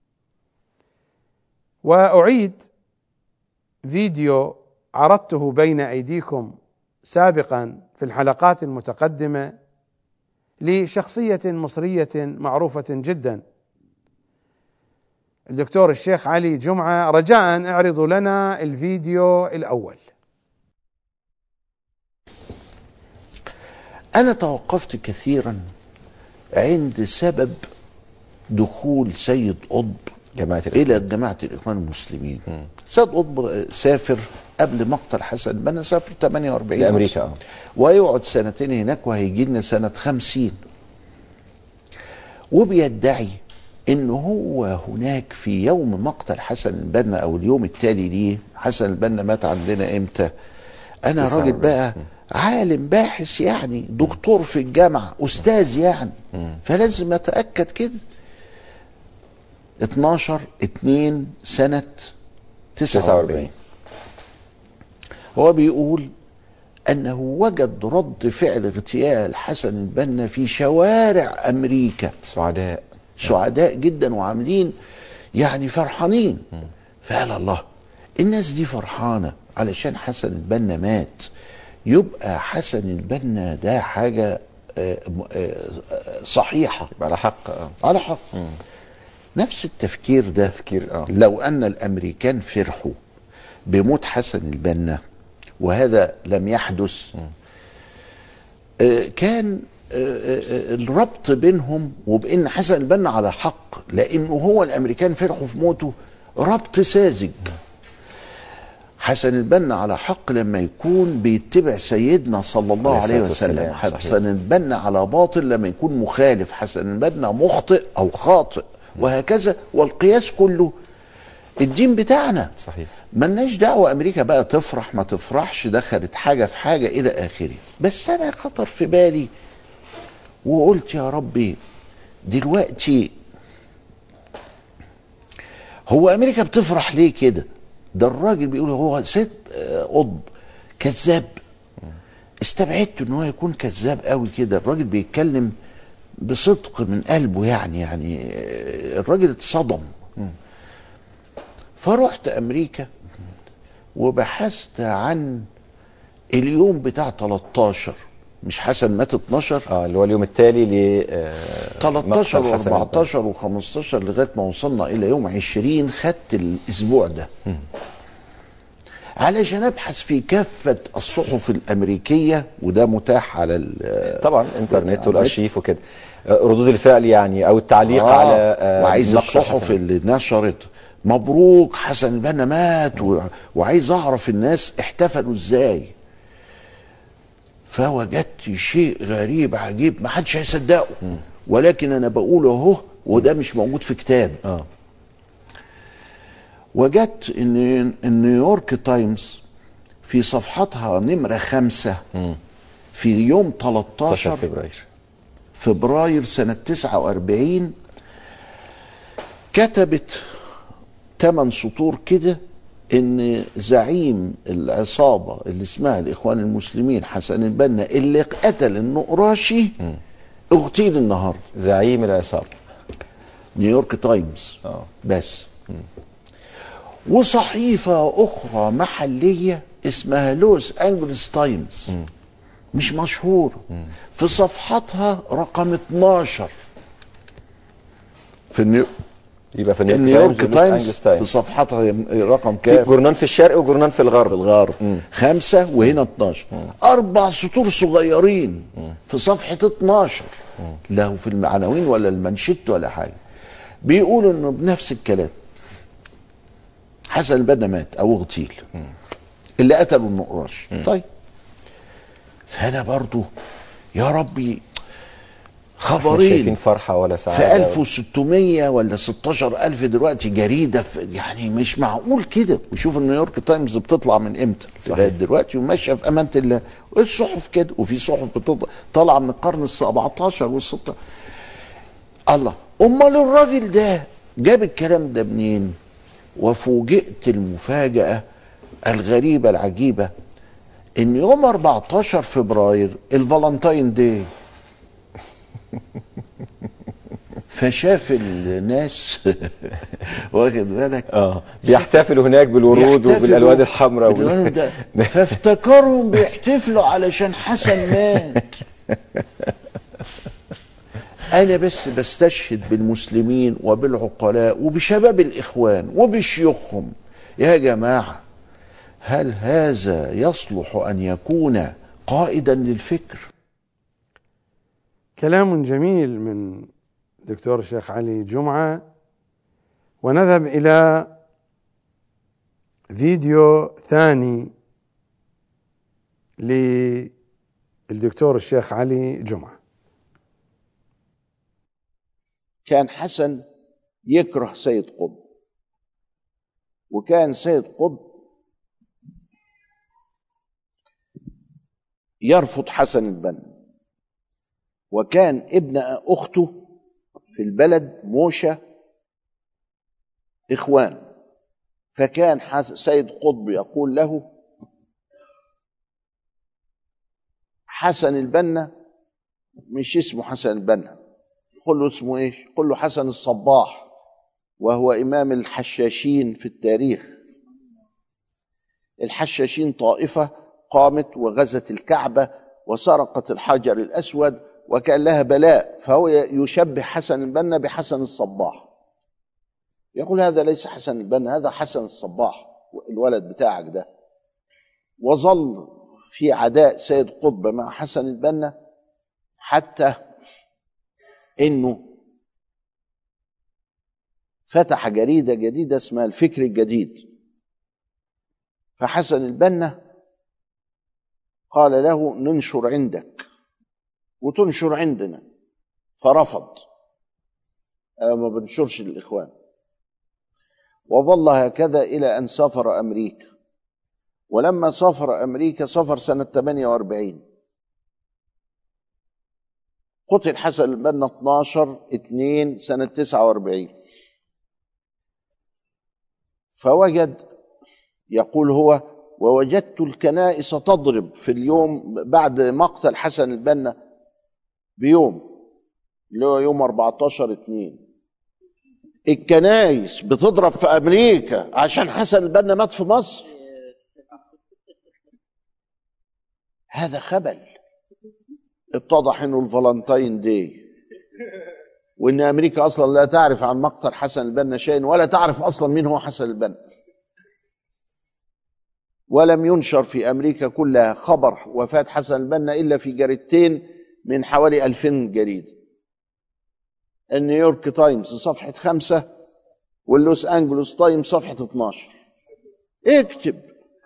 وأعيد فيديو عرضته بين أيديكم سابقا في الحلقات المتقدمة لشخصية مصرية معروفة جدا، الدكتور الشيخ علي جمعة. رجاء اعرضوا لنا الفيديو الأول. أنا توقفت كثيرا عند سبب دخول سيد قطب إلى جماعة الإخوان المسلمين. سيد قطب سافر قبل مقتل حسن البنا، سافر 48 لأمريكا ويقعد سنتين هناك وهيجي لنا سنة 50، وبيدعي إن هو هناك في يوم مقتل حسن البنا أو اليوم التالي ليه. حسن البنا مات عندنا إمتى؟ أنا راجل بقى عالم باحث يعني، دكتور في الجامعة، أستاذ يعني، فلازم أتأكد كده. 12/2 سنة 49 هو بيقول أنه وجد رد فعل اغتيال حسن البنا في شوارع أمريكا، سعداء جدا وعاملين يعني فرحانين. فقال الله، الناس دي فرحانة علشان حسن البنا مات، يبقى حسن البنا ده حاجة صحيحة، على حق على حق. نفس التفكير ده لو أن الأمريكان فرحوا بموت حسن البنا وهذا لم يحدث، كان الربط بينهم وبين حسن البنا على حق، لأنه هو الأمريكان فرحوا في موته ربط ساذج. حسن البنا على حق لما يكون بيتبع سيدنا صلى الله عليه وسلم، حسن البنا على باطل لما يكون مخالف، حسن البنا مخطئ أو خاطئ، وهكذا. والقياس كله الدين بتاعنا. صحيح. ملناش دعوة أمريكا بقى تفرح ما تفرحش، دخلت حاجة في حاجة إلى آخره. بس أنا خطر في بالي وقلت يا ربي، دلوقتي هو أمريكا بتفرح ليه كده؟ ده الراجل بيقول هو سيد قطب كذاب. استبعدت ان هو يكون كذاب قوي كده، الراجل بيتكلم بصدق من قلبه يعني الراجل اتصدم. فرحت امريكا وبحثت عن اليوم بتاع 13، مش حسن مات 12 اللي هو اليوم التالي ل 13 و14 و15 لغايه ما وصلنا الى يوم 20. خدت الاسبوع ده علشان ابحث في كافه الصحف الامريكيه، وده متاح على طبعا الانترنت والارشيف وكده، ردود الفعل يعني او التعليق على وعايز الصحف اللي نشرت مبروك حسن البنا مات، وعايز اعرف الناس احتفلوا ازاي. فوجدت شيء غريب عجيب ما حدش هيصدقه، ولكن انا بقوله اهو، وده مش موجود في كتاب. وجدت ان نيويورك تايمز في صفحتها نمرة 5 في يوم 13 فبراير سنة 49 كتبت 8 سطور كده ان زعيم العصابة اللي اسمها الاخوان المسلمين حسن البنا اللي قتل النقراشي اغتيل النهارده. زعيم العصابة نيويورك تايمز بس. وصحيفة اخرى محلية اسمها لوس انجلوس تايمز مش مشهور، في صفحتها رقم 12 في يبقى في نيويورك تايمز في صفحتها رقم كام؟ في جورنان في الشرق وجورنان في الغرب. 5 وهنا 12. 4 سطور صغيرين في صفحة 12، لا في العناوين ولا المنشط ولا حاجة. بيقولوا انه بنفس الكلام حسن البنا مات او اغتيل اللي قتلوا النقراش. طيب فانا برضو يا ربي خبرين شايفين فرحة ولا سعادة في 1600 ولا 16000 دلوقتي جريدة يعني مش معقول كده. وشوف النيويورك تايمز بتطلع من امتى لغايه دلوقتي وماشيه في امانه الله. الصحف كده، وفي صحف طالعه من القرن ال17 وال16. الله، امال الراجل ده جاب الكلام ده منين؟ وفوجئت المفاجأة الغريبة العجيبة ان يوم 14 فبراير الفالنتاين داي فشاف الناس واخد بالك بيحتفلوا هناك بالورود وبالالوان الحمراء فافتكرهم بيحتفلوا علشان حسن مات. أنا بس بستشهد بالمسلمين وبالعقلاء وبشباب الإخوان وبشيوخهم. يا جماعة، هل هذا يصلح أن يكون قائدا للفكر؟ كلام جميل من دكتور الشيخ علي جمعة. ونذهب إلى فيديو ثاني للدكتور الشيخ علي جمعة. كان حسن يكره سيد قطب، وكان سيد قطب يرفض حسن البنا، وكان ابن أخته في البلد موشة إخوان. فكان سيد قطب يقول له: حسن البنا مش اسمه حسن البنا، يقول له اسمه ايش؟ يقول له حسن الصباح، وهو إمام الحشاشين في التاريخ. الحشاشين طائفة قامت وغزت الكعبة وسرقت الحجر الأسود وكان لها بلاء، فهو يشبه حسن البنا بحسن الصباح. يقول هذا ليس حسن البنا، هذا حسن الصباح الولد بتاعك ده. وظل في عداء سيد قطب مع حسن البنا حتى انه فتح جريدة جديدة اسمها الفكر الجديد. فحسن البنا قال له: ننشر عندك وتنشر عندنا، فرفض، ما بنشرش للإخوان. وظل هكذا إلى أن سافر أمريكا. ولما سافر أمريكا سافر سنة 48، قتل حسن البنا 12/2 سنة 49. فوجد، يقول هو: ووجدت الكنائس تضرب في اليوم بعد مقتل حسن البنا بيوم، اللي هو يوم 14/2. الكنائس بتضرب في أمريكا عشان حسن البنا مات في مصر. هذا خبل. اتضح انه الفالنتين دي، وان امريكا اصلا لا تعرف عن مقتل حسن البنا شيئا، ولا تعرف اصلا مين هو حسن البنا. ولم ينشر في امريكا كلها خبر وفاة حسن البنا الا في جريدتين من حوالي 2000 جريدة: النيويورك تايمز صفحة 5، واللوس انجلوس تايمز صفحة 12. اكتب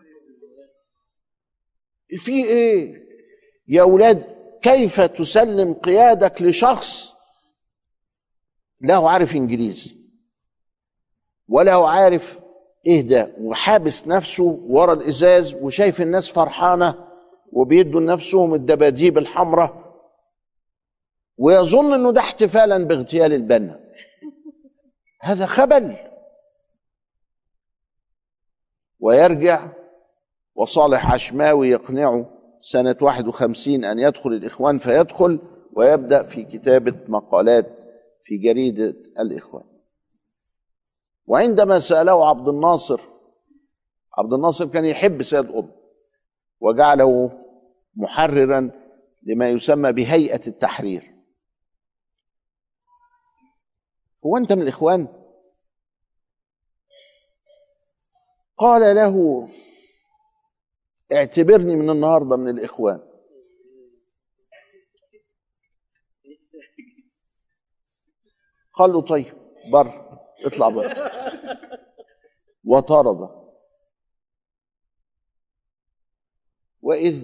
في ايه يا اولاد؟ كيف تسلم قيادك لشخص لا هو عارف انجليزي ولا هو عارف ايه ده، وحابس نفسه ورا الازاز وشايف الناس فرحانه وبيدوا لنفسهم الدباديب الحمراء، ويظن انه ده احتفالا باغتيال البنا؟ هذا خبل. ويرجع وصالح عشماوي يقنعه سنة 51 أن يدخل الإخوان، فيدخل ويبدأ في كتابة مقالات في جريدة الإخوان. وعندما سأله عبد الناصر كان يحب سيد قطب وجعله محررا لما يسمى بهيئة التحرير. هو أنت من الإخوان؟ قال له: اعتبرني من النهارده من الإخوان. قال له: طيب اطلع بره. وطرد. وإذ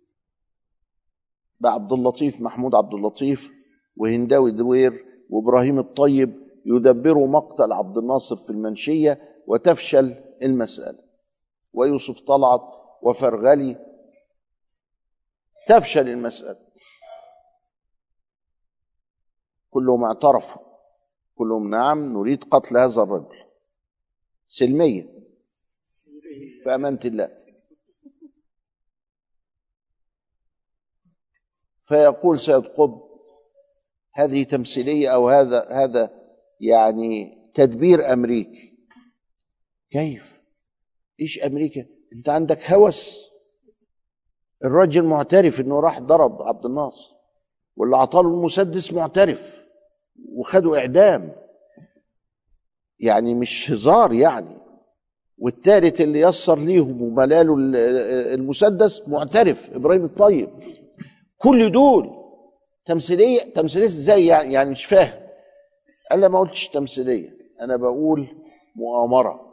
بعبد اللطيف محمود عبد اللطيف وهنداوي دوير وإبراهيم الطيب يدبروا مقتل عبد الناصر في المنشية، وتفشل المسألة. ويوسف طلعت وفرغلي، تفشل المسألة. كلهم اعترفوا، كلهم: نعم نريد قتل هذا الرجل سلمية في أمانة الله. فيقول سيد قطب: هذه تمثيلية، أو هذا يعني تدبير أمريكي. كيف؟ إيش أمريكا؟ أنت عندك هوس. الراجل معترف إنه راح ضرب عبد الناصر، واللي عطاله المسدس معترف. وخدوا إعدام، يعني مش هزار يعني. والثالث اللي يسر ليهم وملاله المسدس معترف، إبراهيم الطيب. كل دول تمثيلية. تمثيلية ازاي يعني مش فاهم. أنا ما قلتش تمثيلية، أنا بقول مؤامرة.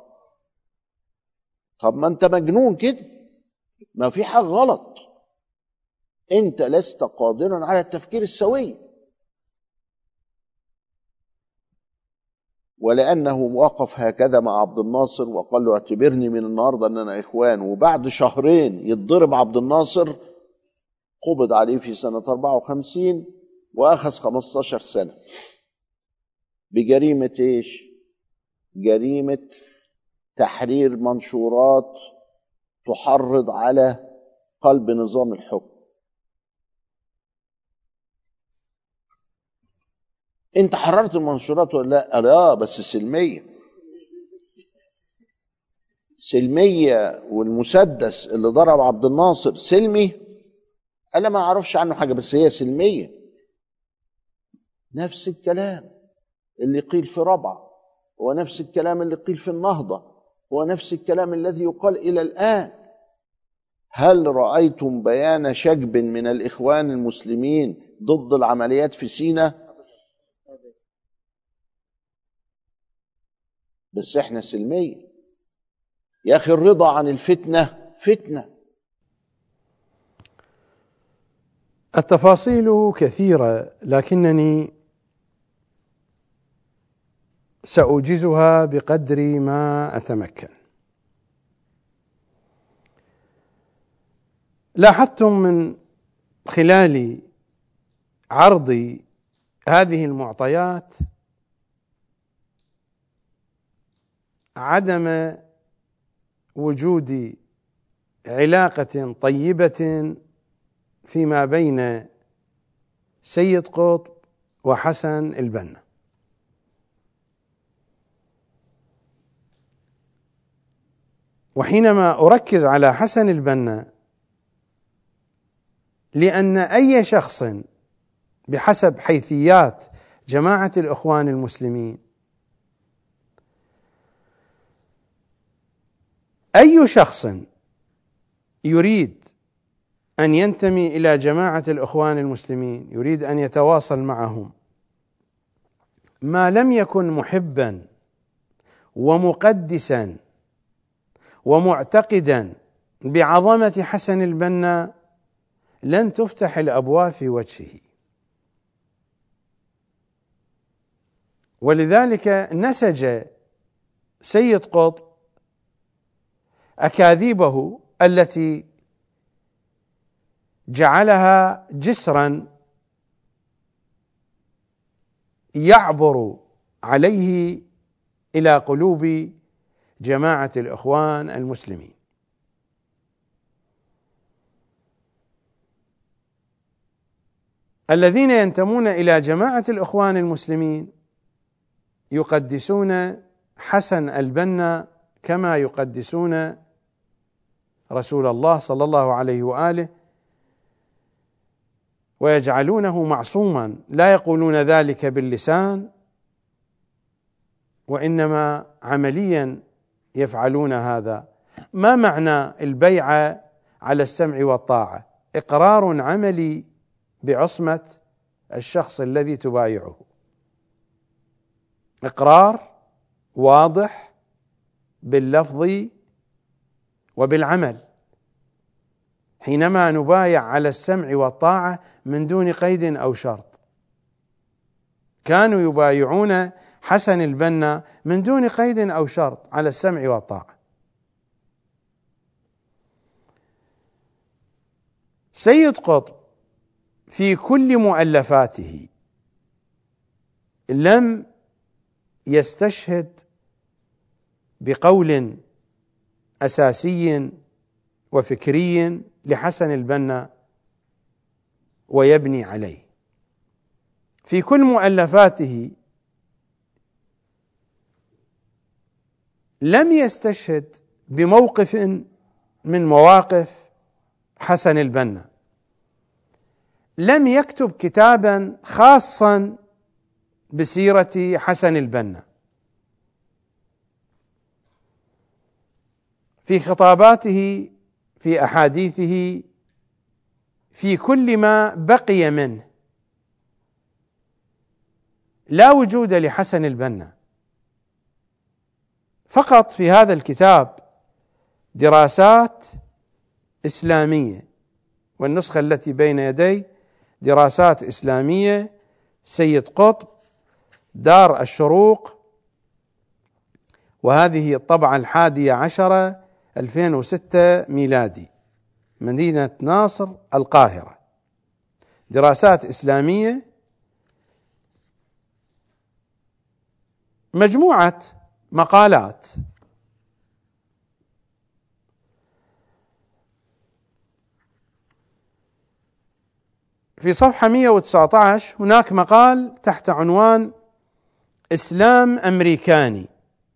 طب ما أنت مجنون كده، ما في حاجة غلط، أنت لست قادرا على التفكير السوي. ولأنه وقف هكذا مع عبد الناصر وقال له اعتبرني من النهارده أننا إخوان، وبعد شهرين يتضرب عبد الناصر، قبض عليه في سنة 54 وأخذ 15 سنة بجريمة إيش؟ جريمة تحرير منشورات تحرض على قلب نظام الحكم. انت حررت المنشورات ولا لا؟ لا بس سلمية. سلمية. والمسدس اللي ضرب عبد الناصر سلمي؟ انا ما اعرفش عنه حاجة، بس هي سلمية. نفس الكلام اللي قيل في ربعة، هو نفس الكلام اللي قيل في النهضة، هو نفس الكلام الذي يقال إلى الآن. هل رأيتم بيان شجب من الإخوان المسلمين ضد العمليات في سيناء؟ بس احنا سلمية يا أخي. الرضا عن الفتنة فتنة. التفاصيل كثيرة، لكنني سأوجزها بقدر ما أتمكن. لاحظتم من خلال عرض هذه المعطيات عدم وجود علاقة طيبة فيما بين سيد قطب وحسن البنا. وحينما أركز على حسن البنا، لأن أي شخص بحسب حيثيات جماعة الإخوان المسلمين، أي شخص يريد أن ينتمي إلى جماعة الإخوان المسلمين، يريد أن يتواصل معهم، ما لم يكن محبا ومقدسا ومعتقدا بعظمة حسن البنا لن تفتح الأبواب في وجهه. ولذلك نسج سيد قطب أكاذيبه التي جعلها جسرا يعبر عليه إلى قلوب جماعة الإخوان المسلمين. الذين ينتمون إلى جماعة الإخوان المسلمين يقدسون حسن البنا كما يقدسون رسول الله صلى الله عليه وآله، ويجعلونه معصوما. لا يقولون ذلك باللسان، وإنما عمليا يفعلون هذا. ما معنى البيعة على السمع والطاعة؟ إقرار عملي بعصمة الشخص الذي تبايعه، إقرار واضح باللفظ وبالعمل. حينما نبايع على السمع والطاعة من دون قيد أو شرط. كانوا يبايعون حسن البنا من دون قيد أو شرط على السمع والطاعة. سيد قطب في كل مؤلفاته لم يستشهد بقول أساسي وفكري لحسن البنا ويبني عليه. في كل مؤلفاته لم يستشهد بموقف من مواقف حسن البنا. لم يكتب كتابا خاصا بسيرة حسن البنا في خطاباته، في أحاديثه، في كل ما بقي منه. لا وجود لحسن البنا، فقط في هذا الكتاب دراسات إسلامية، والنسخة التي بين يدي دراسات إسلامية سيد قطب، دار الشروق، وهذه الطبعة 11 2006 ميلادي، مدينة ناصر القاهرة. دراسات إسلامية، مجموعة مقالات. في صفحة 119 هناك مقال تحت عنوان إسلام أمريكاني.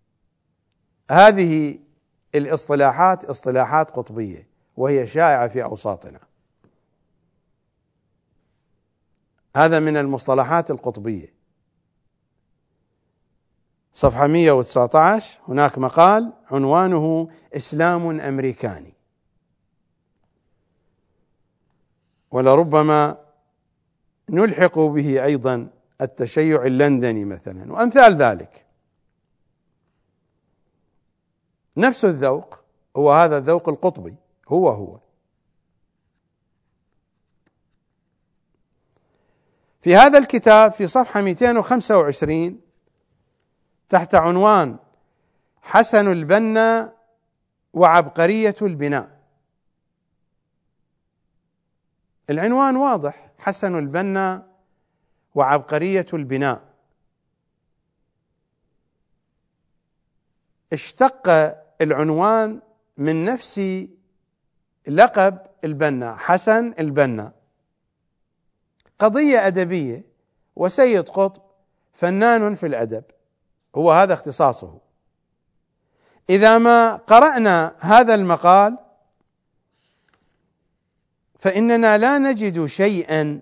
هذه الاصطلاحات اصطلاحات قطبية، وهي شائعة في أوساطنا. هذا من المصطلحات القطبية. صفحة 119 هناك مقال عنوانه إسلام أمريكاني، ولربما نلحق به أيضا التشيع اللندني مثلا وأمثال ذلك. نفس الذوق، هو هذا الذوق القطبي، هو في هذا الكتاب في صفحة 225 تحت عنوان حسن البنا وعبقرية البناء. العنوان واضح: حسن البنا وعبقرية البناء. اشتق العنوان من نفس لقب البنا، حسن البنا. قضية أدبية، وسيد قطب فنان في الأدب، هو هذا اختصاصه. إذا ما قرأنا هذا المقال فإننا لا نجد شيئا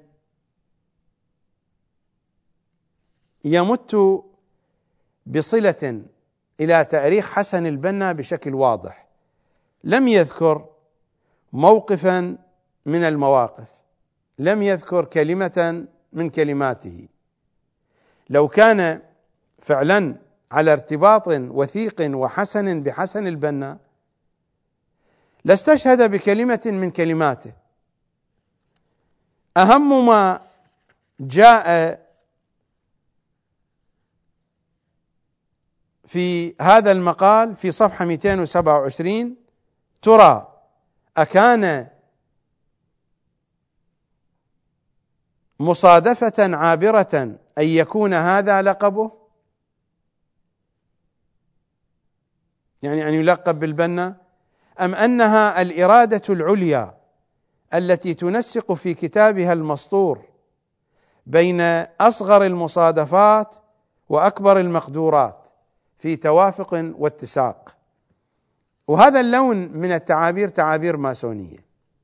يمت بصلة إلى تاريخ حسن البنا بشكل واضح. لم يذكر موقفا من المواقف، لم يذكر كلمة من كلماته. لو كان فعلا على ارتباط وثيق وحسن بحسن البنا لاستشهد بكلمة من كلماته. أهم ما جاء في هذا المقال في صفحة 227: ترى أكان مصادفة عابرة أن يكون هذا لقبه؟ يعني أن يلقب بالبنا، أم أنها الإرادة العليا التي تنسق في كتابها المسطور بين أصغر المصادفات وأكبر المقدورات في توافق واتساق. وهذا اللون من التعابير تعابير ماسونية.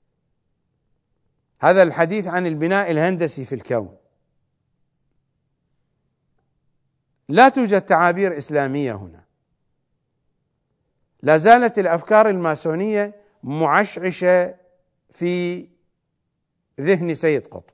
هذا الحديث عن البناء الهندسي في الكون. لا توجد تعابير إسلامية هنا. لا زالت الأفكار الماسونية معشعشة في ذهن سيد قطب.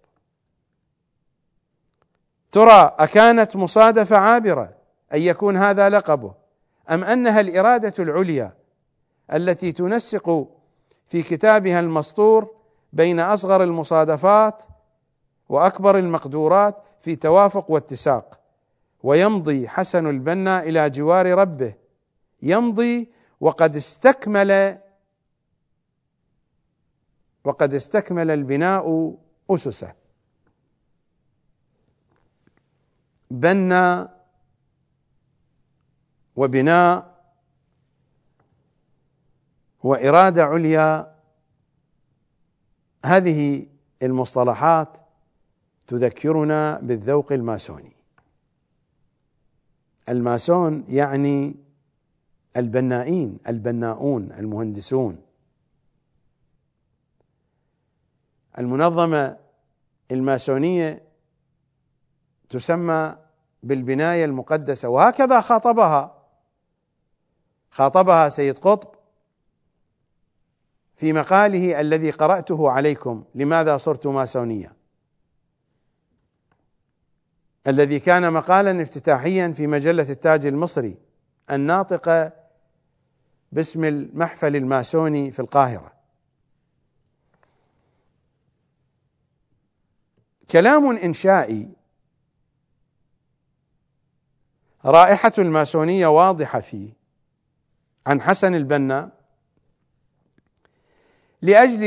ترى أكانت مصادفة عابرة أن يكون هذا لقبه، أم أنها الإرادة العليا التي تنسق في كتابها المسطور بين أصغر المصادفات وأكبر المقدورات في توافق واتساق. ويمضي حسن البنا إلى جوار ربه، يمضي وقد استكمل البناء أسسه. بنى وبناء وإرادة عليا، هذه المصطلحات تذكرنا بالذوق الماسوني. الماسون يعني البنائين، البناؤون، المهندسون. المنظمة الماسونية تسمى بالبناية المقدسة. وهكذا خاطبها سيد قطب في مقاله الذي قرأته عليكم: لماذا صرت ماسونيا، الذي كان مقالا افتتاحيا في مجلة التاج المصري الناطقة باسم المحفل الماسوني في القاهرة. كلام إنشائي، رائحة الماسونية واضحة فيه عن حسن البنا، لأجل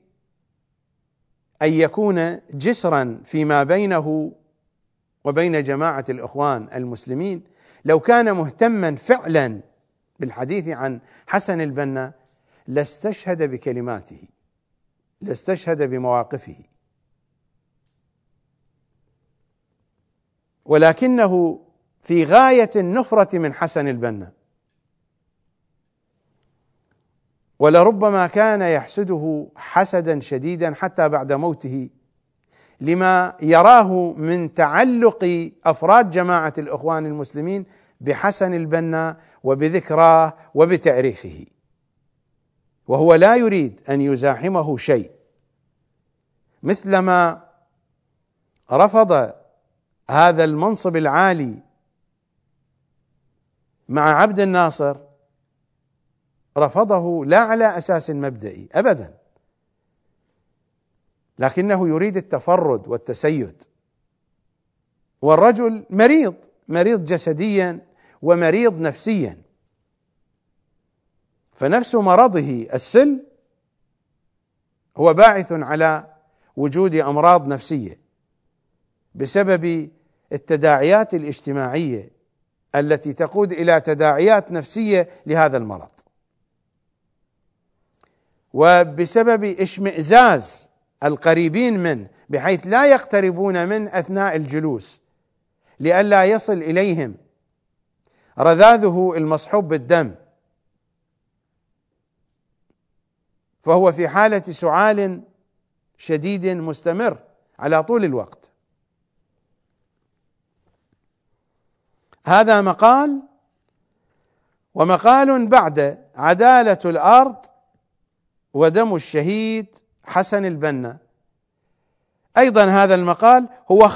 أن يكون جسرا فيما بينه وبين جماعة الإخوان المسلمين. لو كان مهتما فعلا بالحديث عن حسن البنا لاستشهد بكلماته، لاستشهد بمواقفه، ولكنه في غاية النفرة من حسن البنا، ولربما كان يحسده حسدا شديدا حتى بعد موته، لما يراه من تعلق أفراد جماعة الإخوان المسلمين بحسن البنا وبذكراه وبتاريخه، وهو لا يريد أن يزاحمه شيء، مثلما رفض هذا المنصب العالي مع عبد الناصر، رفضه لا على أساس مبدئي أبدا، لكنه يريد التفرد والتسيد. والرجل مريض جسديا ومريض نفسيا، فنفس مرضه السل هو باعث على وجود أمراض نفسية بسبب التداعيات الاجتماعية التي تقود إلى تداعيات نفسية لهذا المرض، وبسبب اشمئزاز القريبين منه بحيث لا يقتربون منه أثناء الجلوس لئلا يصل إليهم رذاذه المصحوب بالدم، فهو في حالة سعال شديد مستمر على طول الوقت. هذا مقال. ومقال بعد: عدالة الأرض ودم الشهيد حسن البنا. أيضا هذا المقال هو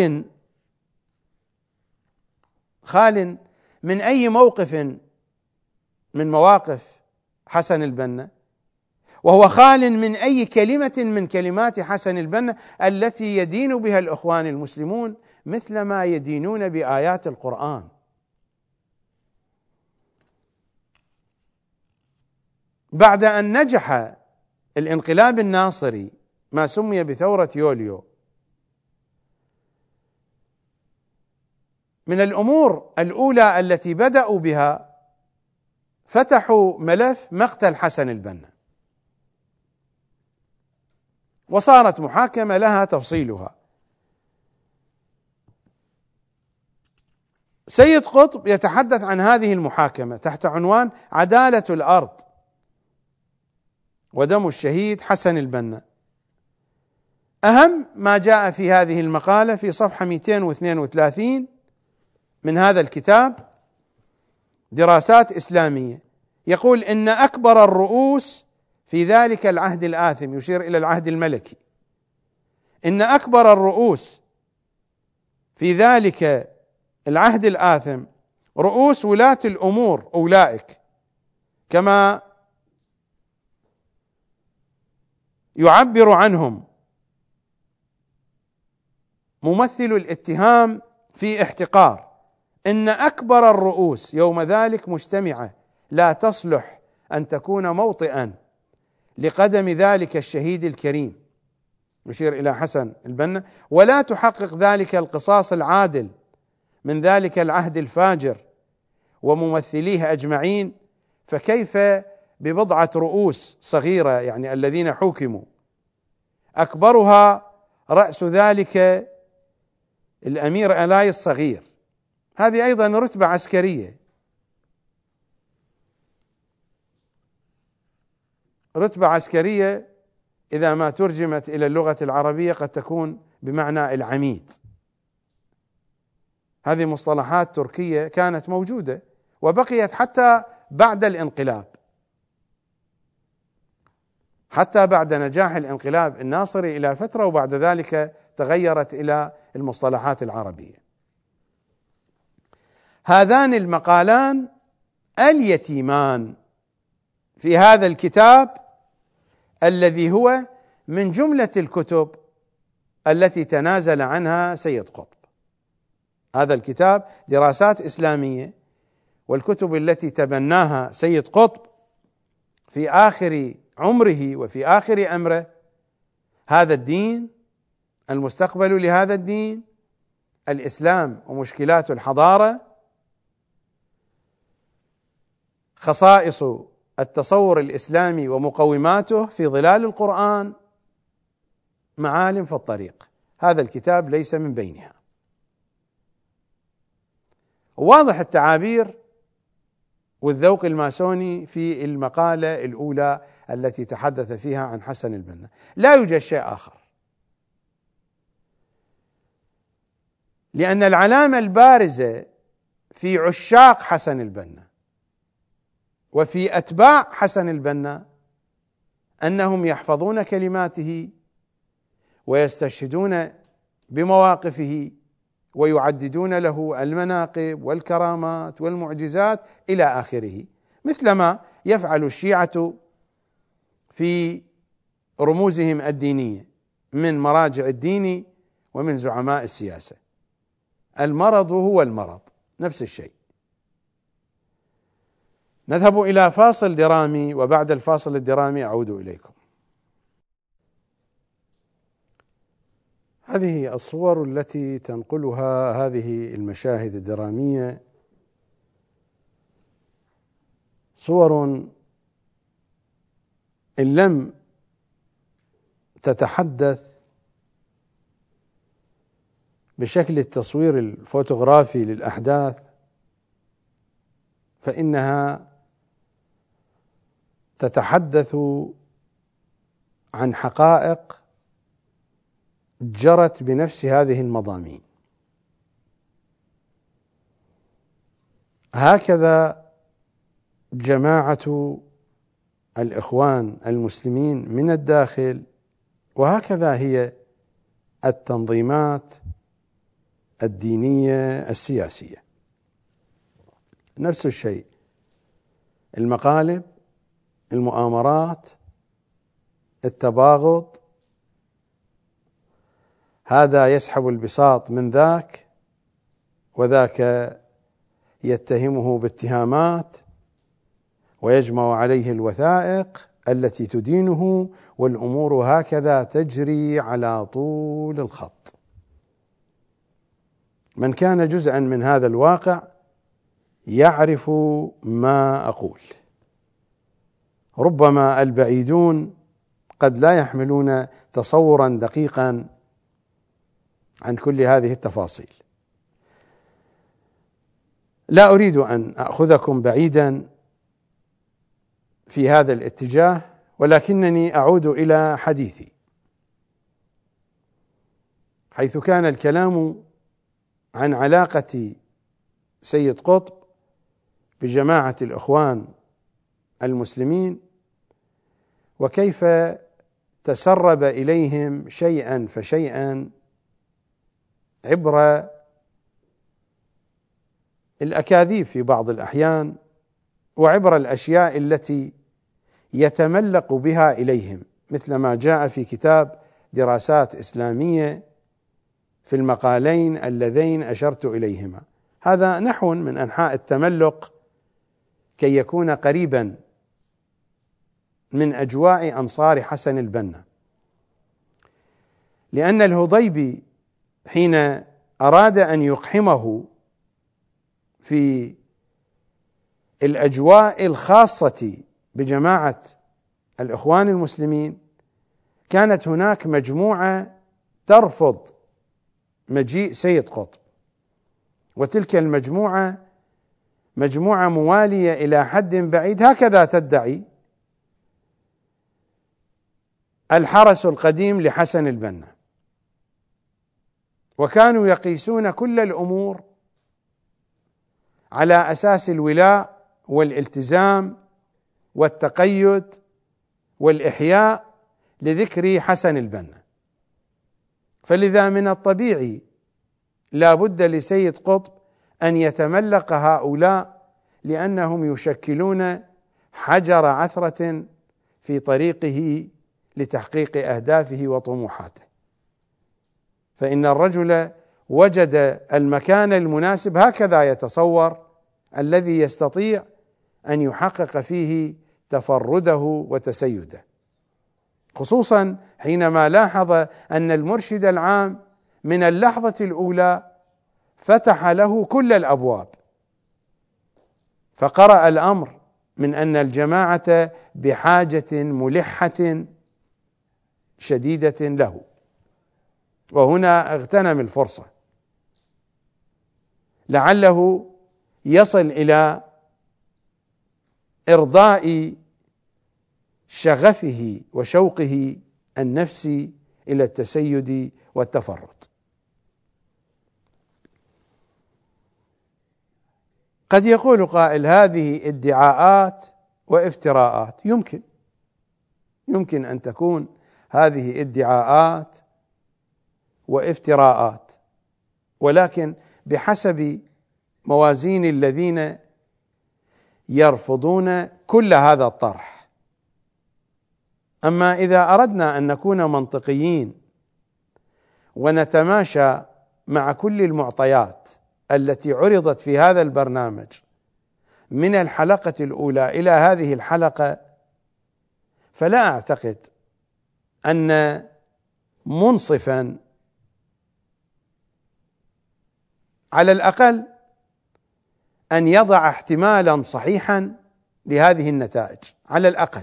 خال من أي موقف من مواقف حسن البنا، وهو خال من أي كلمة من كلمات حسن البنا التي يدين بها الإخوان المسلمون مثلما يدينون بآيات القرآن. بعد أن نجح الانقلاب الناصري ما سمي بثورة يوليو، من الأمور الأولى التي بدأوا بها فتحوا ملف مقتل حسن البنا، وصارت محاكمة لها تفصيلها. سيد قطب يتحدث عن هذه المحاكمة تحت عنوان عدالة الأرض ودم الشهيد حسن البنا. أهم ما جاء في هذه المقالة في صفحة 232 من هذا الكتاب دراسات إسلامية، يقول إن أكبر الرؤوس في ذلك العهد الآثم، يشير إلى العهد الملكي، إن أكبر الرؤوس في ذلك العهد الآثم رؤوس ولاة الأمور أولئك، كما يعبر عنهم ممثل الاتهام في احتقار، إن أكبر الرؤوس يوم ذلك مجتمعة لا تصلح أن تكون موطئا لقدم ذلك الشهيد الكريم، يشير إلى حسن البنا، ولا تحقق ذلك القصاص العادل من ذلك العهد الفاجر وممثليه أجمعين، فكيف ببضعة رؤوس صغيرة يعني الذين حوكموا، أكبرها رأس ذلك الأمير آلاي الصغير. هذه أيضا رتبة عسكرية، رتبة عسكرية إذا ما ترجمت إلى اللغة العربية قد تكون بمعنى العميد. هذه مصطلحات تركية كانت موجودة وبقيت حتى بعد الانقلاب، حتى بعد نجاح الانقلاب الناصري إلى فترة، وبعد ذلك تغيرت إلى المصطلحات العربية. هذان المقالان اليتيمان في هذا الكتاب الذي هو من جملة الكتب التي تنازل عنها سيد قطب. هذا الكتاب دراسات إسلامية، والكتب التي تبناها سيد قطب في آخر عمره وفي آخر أمره: هذا الدين، المستقبل لهذا الدين، الإسلام ومشكلات الحضارة، خصائص التصور الإسلامي ومقوماته في ظلال القرآن، معالم في الطريق. هذا الكتاب ليس من بينها. واضح التعابير والذوق الماسوني في المقالة الأولى التي تحدث فيها عن حسن البنا. لا يوجد شيء آخر، لأن العلامة البارزة في عشاق حسن البنا وفي أتباع حسن البنا أنهم يحفظون كلماته ويستشهدون بمواقفه ويعددون له المناقب والكرامات والمعجزات إلى آخره، مثلما يفعل الشيعة في رموزهم الدينية من مراجع الدين ومن زعماء السياسة. المرض هو المرض، نفس الشيء. نذهب إلى فاصل درامي، وبعد الفاصل الدرامي أعود إليكم. هذه الصور التي تنقلها هذه المشاهد الدرامية صور إن لم تتحدث بشكل التصوير الفوتوغرافي للأحداث فإنها تتحدث عن حقائق جرت بنفس هذه المضامين. هكذا جماعة الإخوان المسلمين من الداخل، وهكذا هي التنظيمات الدينية السياسية، نفس الشيء. المقالب، المؤامرات، التباغض، هذا يسحب البساط من ذاك، وذاك يتهمه باتهامات ويجمع عليه الوثائق التي تدينه، والأمور هكذا تجري على طول الخط. من كان جزءا من هذا الواقع يعرف ما أقول. ربما البعيدون قد لا يحملون تصورا دقيقا عن كل هذه التفاصيل. لا أريد أن أخذكم بعيدا في هذا الاتجاه، ولكنني أعود إلى حديثي، حيث كان الكلام عن علاقة سيد قطب بجماعة الإخوان المسلمين، وكيف تسرب إليهم شيئا فشيئا عبر الأكاذيب في بعض الأحيان، وعبر الأشياء التي يتملق بها إليهم، مثل ما جاء في كتاب دراسات إسلامية في المقالين اللذين أشرت إليهما. هذا نحو من أنحاء التملق كي يكون قريبا من أجواء أنصار حسن البنا، لأن الهضيبي حين أراد أن يقحمه في الأجواء الخاصة بجماعة الإخوان المسلمين، كانت هناك مجموعة ترفض مجيء سيد قطب، وتلك المجموعة مجموعة موالية إلى حد بعيد، هكذا تدعي، الحرس القديم لحسن البنا، وكانوا يقيسون كل الأمور على أساس الولاء والالتزام والتقيد والإحياء لذكر حسن البنا. فلذا من الطبيعي لا بد لسيد قطب أن يتملق هؤلاء، لأنهم يشكلون حجر عثرة في طريقه لتحقيق أهدافه وطموحاته. فإن الرجل وجد المكان المناسب، هكذا يتصور، الذي يستطيع أن يحقق فيه تفرده وتسيده، خصوصا حينما لاحظ أن المرشد العام من اللحظة الأولى فتح له كل الأبواب، فقرأ الأمر من أن الجماعة بحاجة ملحة شديدة له، وهنا اغتنم الفرصة لعله يصل إلى إرضاء شغفه وشوقه النفسي إلى التسيد والتفرد. قد يقول قائل: هذه ادعاءات وافتراءات. يمكن أن تكون هذه ادعاءات وافتراءات، ولكن بحسب موازين الذين يرفضون كل هذا الطرح. أما إذا أردنا أن نكون منطقيين ونتماشى مع كل المعطيات التي عرضت في هذا البرنامج من الحلقة الأولى إلى هذه الحلقة، فلا أعتقد أن منصفا على الأقل أن يضع احتمالا صحيحا لهذه النتائج، على الأقل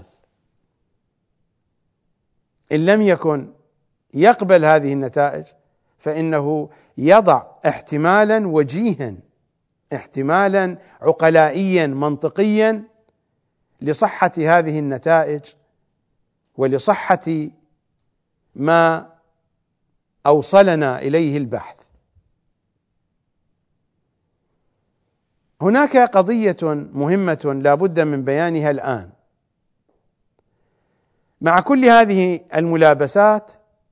إن لم يكن يقبل هذه النتائج فإنه يضع احتمالا وجيها، احتمالا عقلائيا منطقيا لصحة هذه النتائج ولصحة ما أوصلنا إليه البحث. هناك قضية مهمة لا بد من بيانها الآن. مع كل هذه الملابسات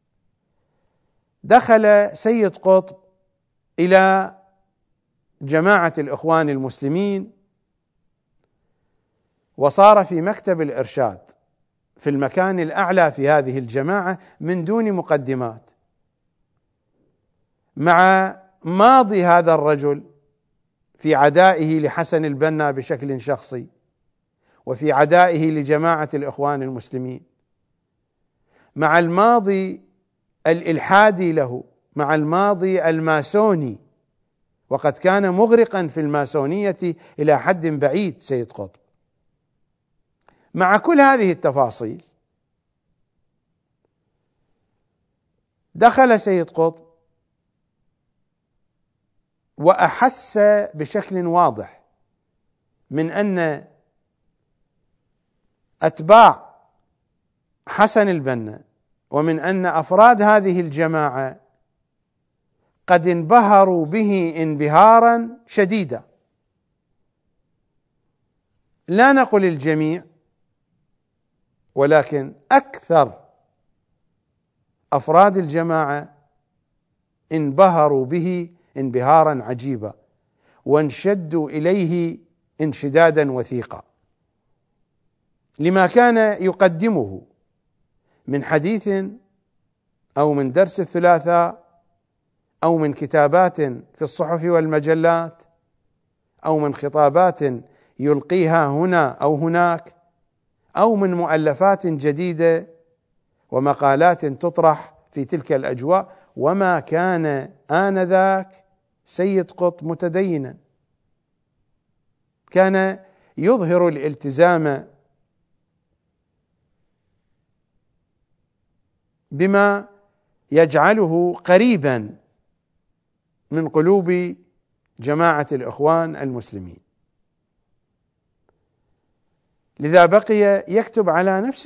دخل سيد قطب إلى جماعة الإخوان المسلمين وصار في مكتب الإرشاد في المكان الأعلى في هذه الجماعة من دون مقدمات. مع ماضي هذا الرجل في عدائه لحسن البنا بشكل شخصي، وفي عدائه لجماعة الإخوان المسلمين، مع الماضي الإلحادي له، مع الماضي الماسوني، وقد كان مغرقا في الماسونية إلى حد بعيد سيد قطب. مع كل هذه التفاصيل دخل سيد قطب وأحس بشكل واضح من أن أتباع حسن البنا ومن أن أفراد هذه الجماعة قد انبهروا به انبهارا شديدا. لا نقل الجميع، ولكن أكثر أفراد الجماعة انبهروا به انبهارا عجيبا، وانشدوا إليه انشدادا وثيقا لما كان يقدمه من حديث أو من درس الثلاثاء أو من كتابات في الصحف والمجلات أو من خطابات يلقيها هنا أو هناك أو من مؤلفات جديدة ومقالات تطرح في تلك الأجواء. وما كان آنذاك سيد قطب متدينا، كان يظهر الالتزام بما يجعله قريبا من قلوب جماعة الإخوان المسلمين. لذا بقي يكتب على نفس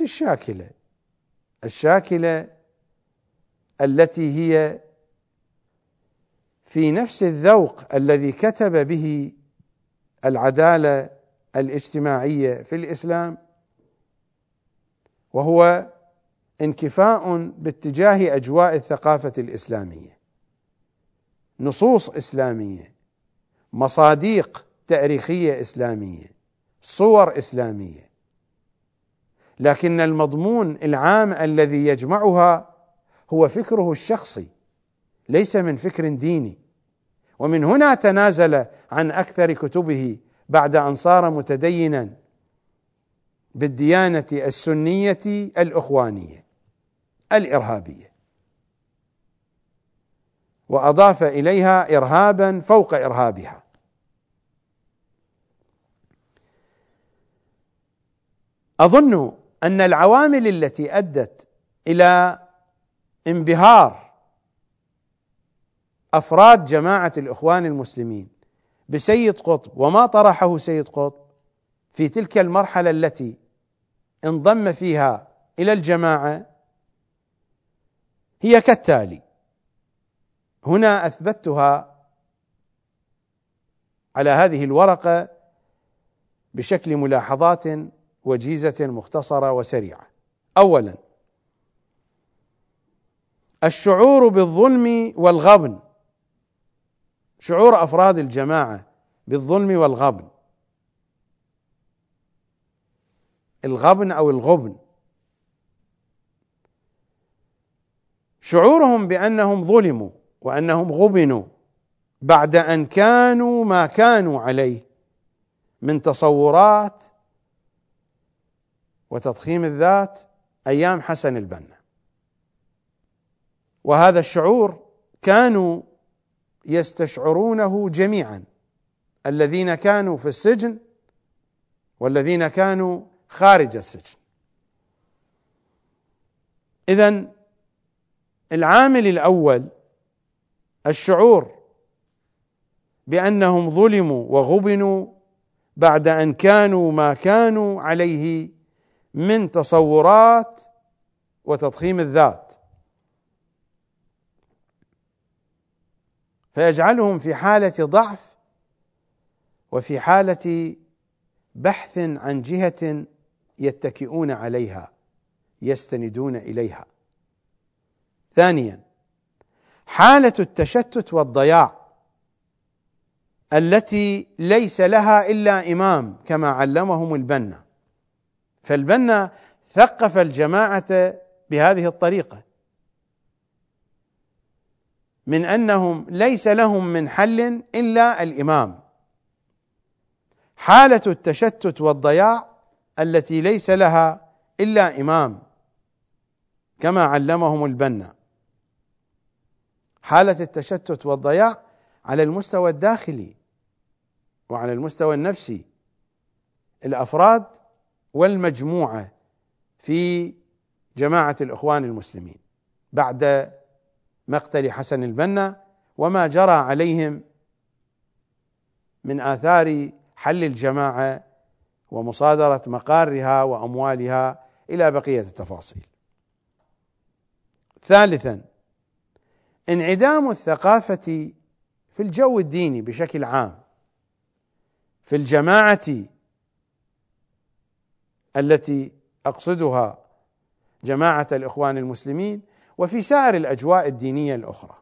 الشاكلة التي هي في نفس الذوق الذي كتب به العدالة الاجتماعية في الإسلام، وهو انكفاء باتجاه أجواء الثقافة الإسلامية، نصوص إسلامية، مصاديق تاريخية إسلامية، صور إسلامية، لكن المضمون العام الذي يجمعها هو فكره الشخصي، ليس من فكر ديني. ومن هنا تنازل عن أكثر كتبه بعد أن صار متدينا بالديانة السنية الإخوانية الإرهابية، وأضاف إليها إرهابا فوق إرهابها. أظن أن العوامل التي أدت إلى انبهار أفراد جماعة الإخوان المسلمين بسيد قطب وما طرحه سيد قطب في تلك المرحلة التي انضم فيها إلى الجماعة هي كالتالي، هنا أثبتها على هذه الورقة بشكل ملاحظات وجيزة مختصرة وسريعة. أولا، الشعور بالظلم والغبن، شعور أفراد الجماعة بالظلم والغبن، الغبن أو الغبن، شعورهم بأنهم ظلموا وأنهم غبنوا بعد أن كانوا ما كانوا عليه من تصورات وتضخيم الذات أيام حسن البنا. وهذا الشعور كانوا يستشعرونه جميعا، الذين كانوا في السجن والذين كانوا خارج السجن. إذن العامل الأول الشعور بأنهم ظلموا وغبنوا بعد أن كانوا ما كانوا عليه من تصورات وتضخيم الذات، فيجعلهم في حالة ضعف وفي حالة بحث عن جهة يتكئون عليها يستندون إليها. ثانيا، حالة التشتت والضياع التي ليس لها إلا إمام كما علمهم البنا، فالبنا ثقف الجماعة بهذه الطريقة من أنهم ليس لهم من حل إلا الإمام. حالة التشتت والضياع التي ليس لها إلا إمام كما علمهم البنا، حالة التشتت والضياع على المستوى الداخلي وعلى المستوى النفسي، الأفراد والمجموعة في جماعة الإخوان المسلمين بعد مقتل حسن البنا وما جرى عليهم من آثار حل الجماعة ومصادرة مقارها وأموالها إلى بقية التفاصيل. ثالثا، انعدام الثقافة في الجو الديني بشكل عام في الجماعة التي أقصدها جماعة الإخوان المسلمين وفي سائر الأجواء الدينية الأخرى.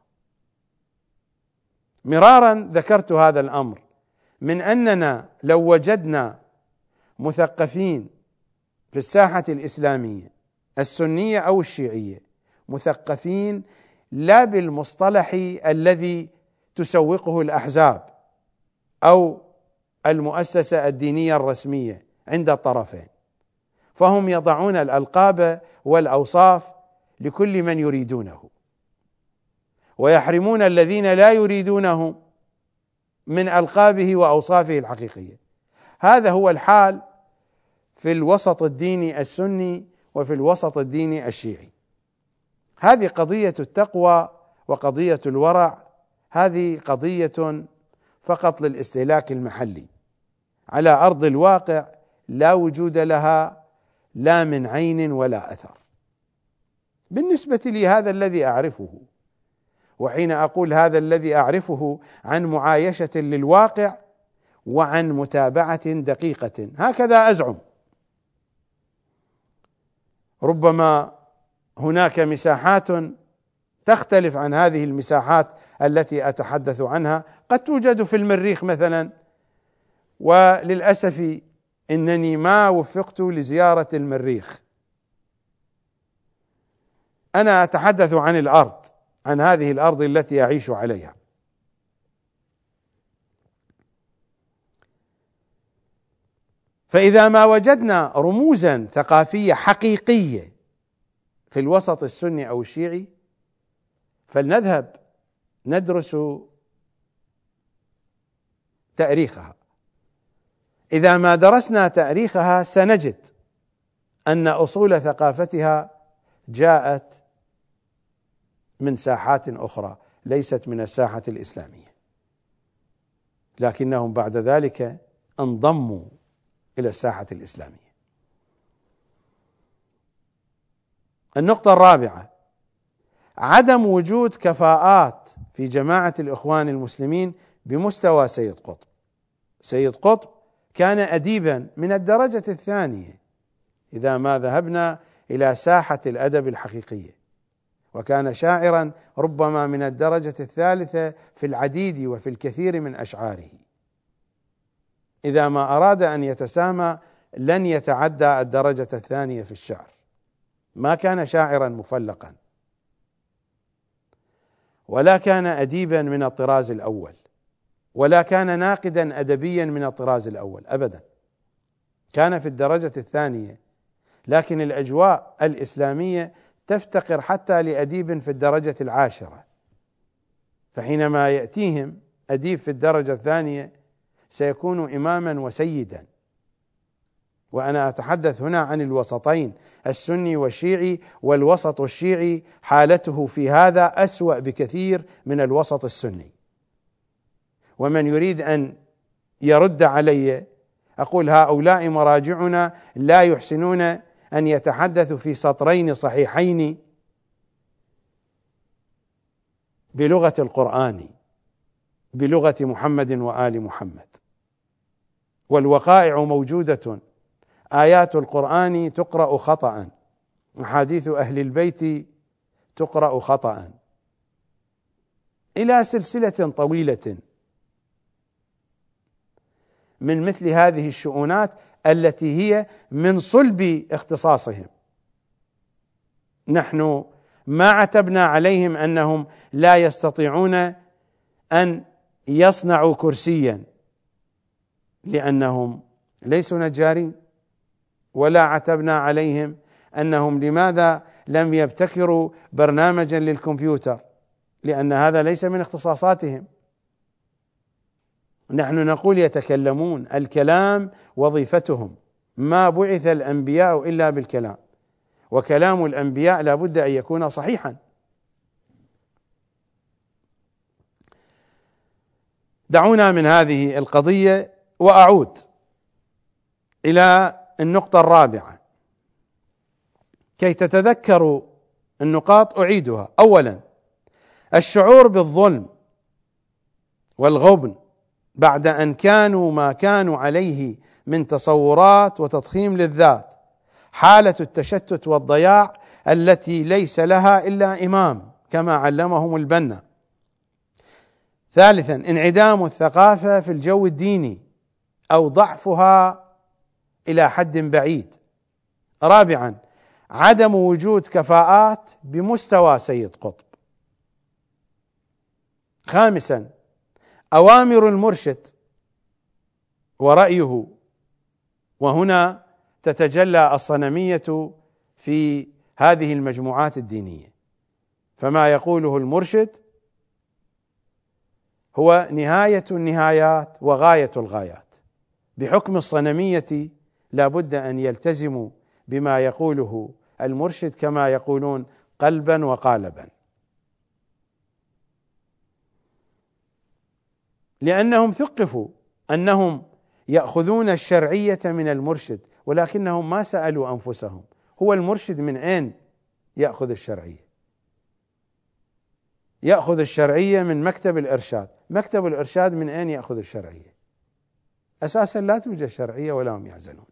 مرارا ذكرت هذا الأمر، من أننا لو وجدنا مثقفين في الساحة الإسلامية السنية أو الشيعية، مثقفين لا بالمصطلح الذي تسوقه الأحزاب أو المؤسسة الدينية الرسمية عند الطرفين، فهم يضعون الألقاب والأوصاف لكل من يريدونه ويحرمون الذين لا يريدونه من ألقابه وأوصافه الحقيقية. هذا هو الحال في الوسط الديني السني وفي الوسط الديني الشيعي. هذه قضية التقوى وقضية الورع، هذه قضية فقط للاستهلاك المحلي، على أرض الواقع لا وجود لها لا من عين ولا أثر. بالنسبة لي هذا الذي أعرفه، وحين أقول هذا الذي أعرفه عن معايشة للواقع وعن متابعة دقيقة، هكذا أزعم. ربما هناك مساحات تختلف عن هذه المساحات التي أتحدث عنها، قد توجد في المريخ مثلا، وللأسف إنني ما وفقت لزيارة المريخ. أنا أتحدث عن الأرض، عن هذه الأرض التي أعيش عليها. فإذا ما وجدنا رموزا ثقافية حقيقية في الوسط السني أو الشيعي فلنذهب ندرس تاريخها. إذا ما درسنا تاريخها سنجد أن أصول ثقافتها جاءت من ساحات أخرى ليست من الساحة الإسلامية، لكنهم بعد ذلك انضموا إلى الساحة الإسلامية. النقطة الرابعة: عدم وجود كفاءات في جماعة الإخوان المسلمين بمستوى سيد قطب. سيد قطب كان أديبا من الدرجة الثانية إذا ما ذهبنا إلى ساحة الأدب الحقيقية، وكان شاعرا ربما من الدرجة الثالثة في العديد وفي الكثير من أشعاره. إذا ما أراد أن يتسامى لن يتعدى الدرجة الثانية في الشعر، ما كان شاعرا مفلقا، ولا كان أديبا من الطراز الأول، ولا كان ناقدا أدبيا من الطراز الأول أبدا، كان في الدرجة الثانية. لكن الأجواء الإسلامية تفتقر حتى لأديب في الدرجة العاشرة، فحينما يأتيهم أديب في الدرجة الثانية سيكون إماما وسيدا. وأنا أتحدث هنا عن الوسطين، السني والشيعي، والوسط الشيعي حالته في هذا أسوأ بكثير من الوسط السني. ومن يريد أن يرد علي أقول هؤلاء مراجعنا لا يحسنون أن يتحدثوا في سطرين صحيحين بلغة القرآن، بلغة محمد وآل محمد، والوقائع موجودة، آيات القرآن تقرأ خطأ، أحاديث أهل البيت تقرأ خطأ، إلى سلسلة طويلة من مثل هذه الشؤونات التي هي من صلب اختصاصهم. نحن ما عتبنا عليهم أنهم لا يستطيعون أن يصنعوا كرسيا لأنهم ليسوا نجارين، ولا عتبنا عليهم أنهم لماذا لم يبتكروا برنامجا للكمبيوتر لأن هذا ليس من اختصاصاتهم. نحن نقول يتكلمون، الكلام وظيفتهم، ما بعث الأنبياء إلا بالكلام، وكلام الأنبياء لا بد أن يكون صحيحا. دعونا من هذه القضية وأعود إلى النقطة الرابعة كي تتذكروا النقاط أعيدها. أولا، الشعور بالظلم والغبن بعد أن كانوا ما كانوا عليه من تصورات وتضخيم للذات، حالة التشتت والضياع التي ليس لها إلا إمام كما علمهم البنا. ثالثا، انعدام الثقافة في الجو الديني أو ضعفها إلى حد بعيد. رابعا، عدم وجود كفاءات بمستوى سيد قطب. خامسا، أوامر المرشد ورأيه، وهنا تتجلى الصنمية في هذه المجموعات الدينية، فما يقوله المرشد هو نهاية النهايات وغاية الغايات. بحكم الصنمية لا بد أن يلتزموا بما يقوله المرشد كما يقولون قلبا وقالبا، لأنهم ثقفوا أنهم يأخذون الشرعية من المرشد، ولكنهم ما سألوا أنفسهم هو المرشد من أين يأخذ الشرعية؟ يأخذ الشرعية من مكتب الإرشاد، مكتب الإرشاد من أين يأخذ الشرعية؟ أساسا لا توجد شرعية ولا هم يعزلون.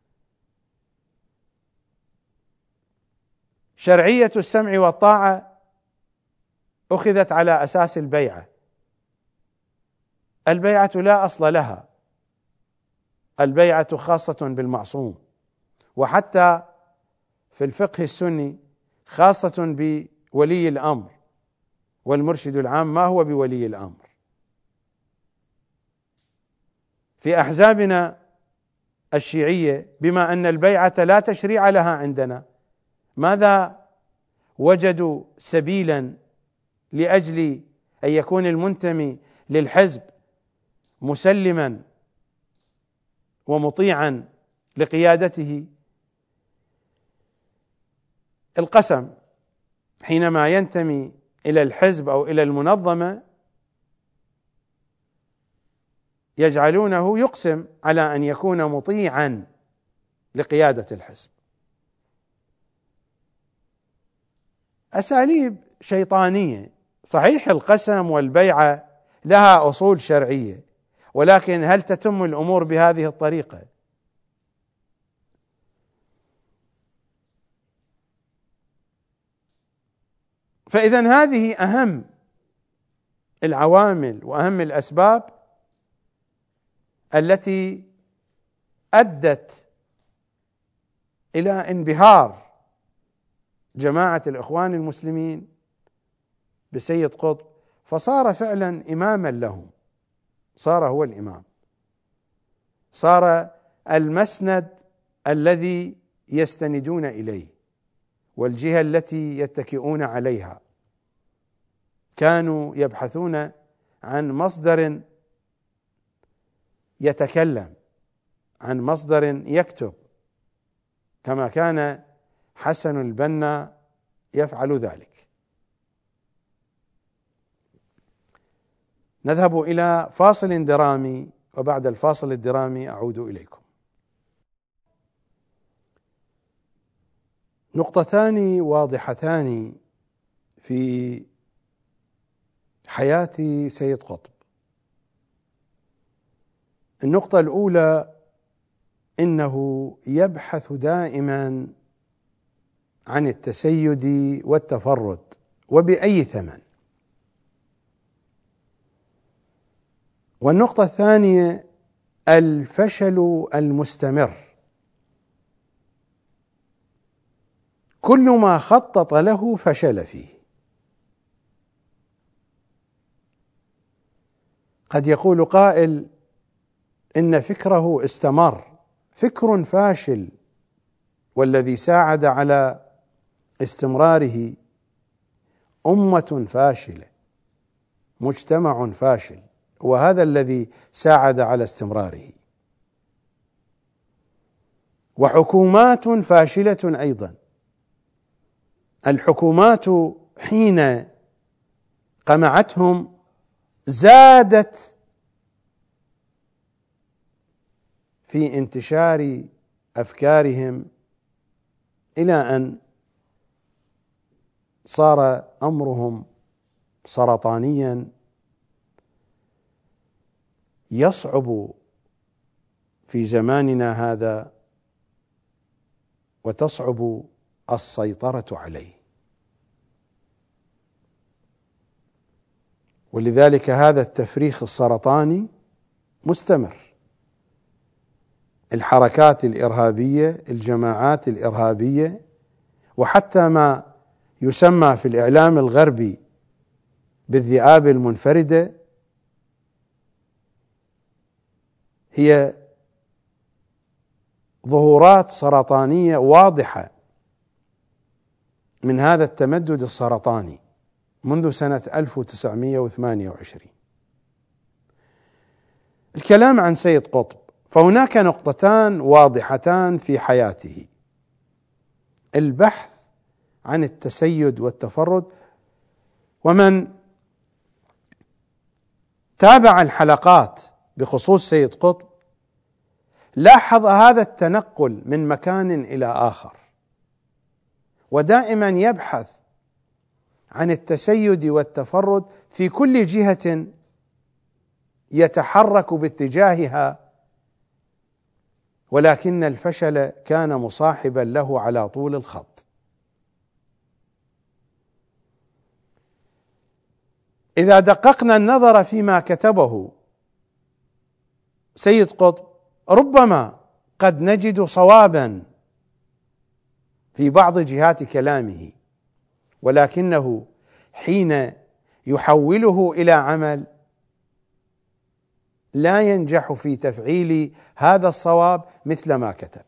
شرعية السمع والطاعة أخذت على أساس البيعة. البيعة لا أصل لها، البيعة خاصة بالمعصوم، وحتى في الفقه السني خاصة بولي الأمر، والمرشد العام ما هو بولي الأمر. في أحزابنا الشيعية بما أن البيعة لا تشريع لها عندنا، ماذا وجدوا سبيلا لأجل أن يكون المنتمي للحزب مسلما ومطيعا لقيادته؟ القسم. حينما ينتمي إلى الحزب أو إلى المنظمة يجعلونه يقسم على أن يكون مطيعا لقيادة الحزب. أساليب شيطانية. صحيح القسم والبيعة لها أصول شرعية، ولكن هل تتم الأمور بهذه الطريقة؟ فإذا هذه أهم العوامل وأهم الأسباب التي أدت إلى انبهار جماعة الإخوان المسلمين بسيد قطب، فصار فعلا إماما لهم، صار هو الإمام، صار المسند الذي يستندون إليه والجهة التي يتكئون عليها. كانوا يبحثون عن مصدر يتكلم، عن مصدر يكتب، كما كان حسن البنا يفعل ذلك. نذهب إلى فاصل درامي، وبعد الفاصل الدرامي أعود إليكم. نقطتان واضحتان في حياة سيد قطب. النقطة الأولى إنه يبحث دائما عن التسيد والتفرد وبأي ثمن. والنقطة الثانية الفشل المستمر. كل ما خطط له فشل فيه. قد يقول قائل إن فكره استمر، فكر فاشل، والذي ساعد على استمراره أمة فاشلة، مجتمع فاشل، وهذا الذي ساعد على استمراره، وحكومات فاشلة أيضا. الحكومات حين قمعتهم زادت في انتشار أفكارهم إلى أن صار أمرهم سرطانيا يصعب في زماننا هذا وتصعب السيطرة عليه. ولذلك هذا التفريخ السرطاني مستمر. الحركات الإرهابية، الجماعات الإرهابية، وحتى ما يسمى في الإعلام الغربي بالذئاب المنفردة هي ظهورات سرطانية واضحة من هذا التمدد السرطاني منذ سنة 1928. الكلام عن سيد قطب، فهناك نقطتان واضحتان في حياته: البحث عن التسيد والتفرد. ومن تابع الحلقات بخصوص سيد قطب لاحظ هذا التنقل من مكان إلى آخر، ودائما يبحث عن التسيد والتفرد في كل جهة يتحرك باتجاهها ولكن الفشل كان مصاحبا له على طول الخط. إذا دققنا النظر فيما كتبه سيد قطب ربما قد نجد صوابا في بعض جهات كلامه، ولكنه حين يحوله إلى عمل لا ينجح في تفعيل هذا الصواب مثل ما كتب.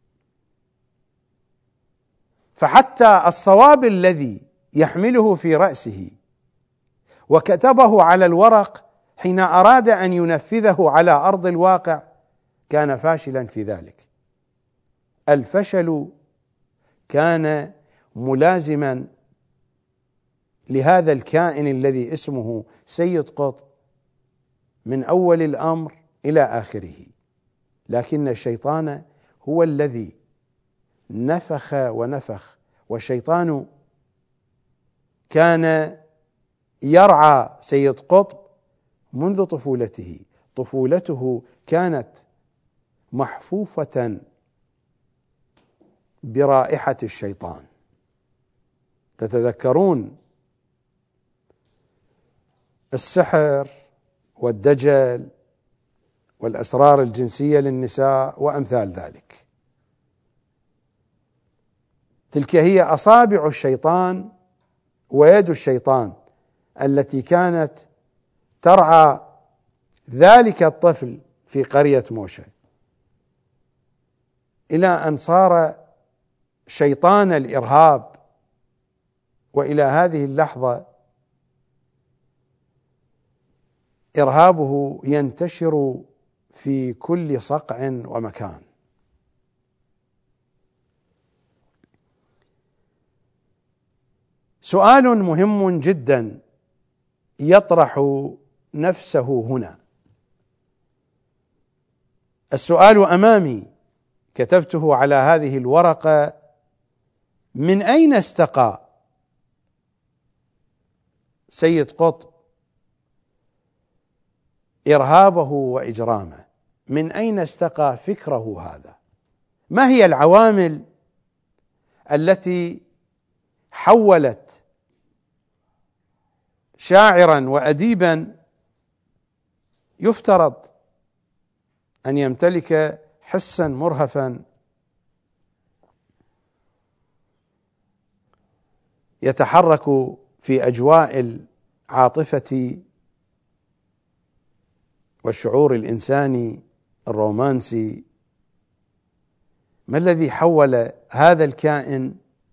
فحتى الصواب الذي يحمله في رأسه وكتبه على الورق حين أراد أن ينفذه على أرض الواقع كان فاشلا في ذلك. الفشل كان ملازما لهذا الكائن الذي اسمه سيد قطب من أول الأمر إلى آخره، لكن الشيطان هو الذي نفخ ونفخ. والشيطان كان يرعى سيد قطب منذ طفولته. طفولته كانت محفوفة برائحة الشيطان. تتذكرون السحر والدجل والأسرار الجنسية للنساء وأمثال ذلك. تلك هي أصابع الشيطان ويد الشيطان التي كانت ترعى ذلك الطفل في قرية موشى، إلى أن صار شيطان الإرهاب. وإلى هذه اللحظة إرهابه ينتشر في كل صقع ومكان. سؤال مهم جدا يطرح نفسه هنا. السؤال أمامي، كتبته على هذه الورقة: من أين استقى سيد قطب إرهابه وإجرامه؟ من أين استقى فكره هذا؟ ما هي العوامل التي حولت شاعرا وأديبا يفترض أن يمتلك حسا مرهفا يتحرك في أجواء العاطفة والشعور الإنساني الرومانسي؟ ما الذي حول هذا الكائن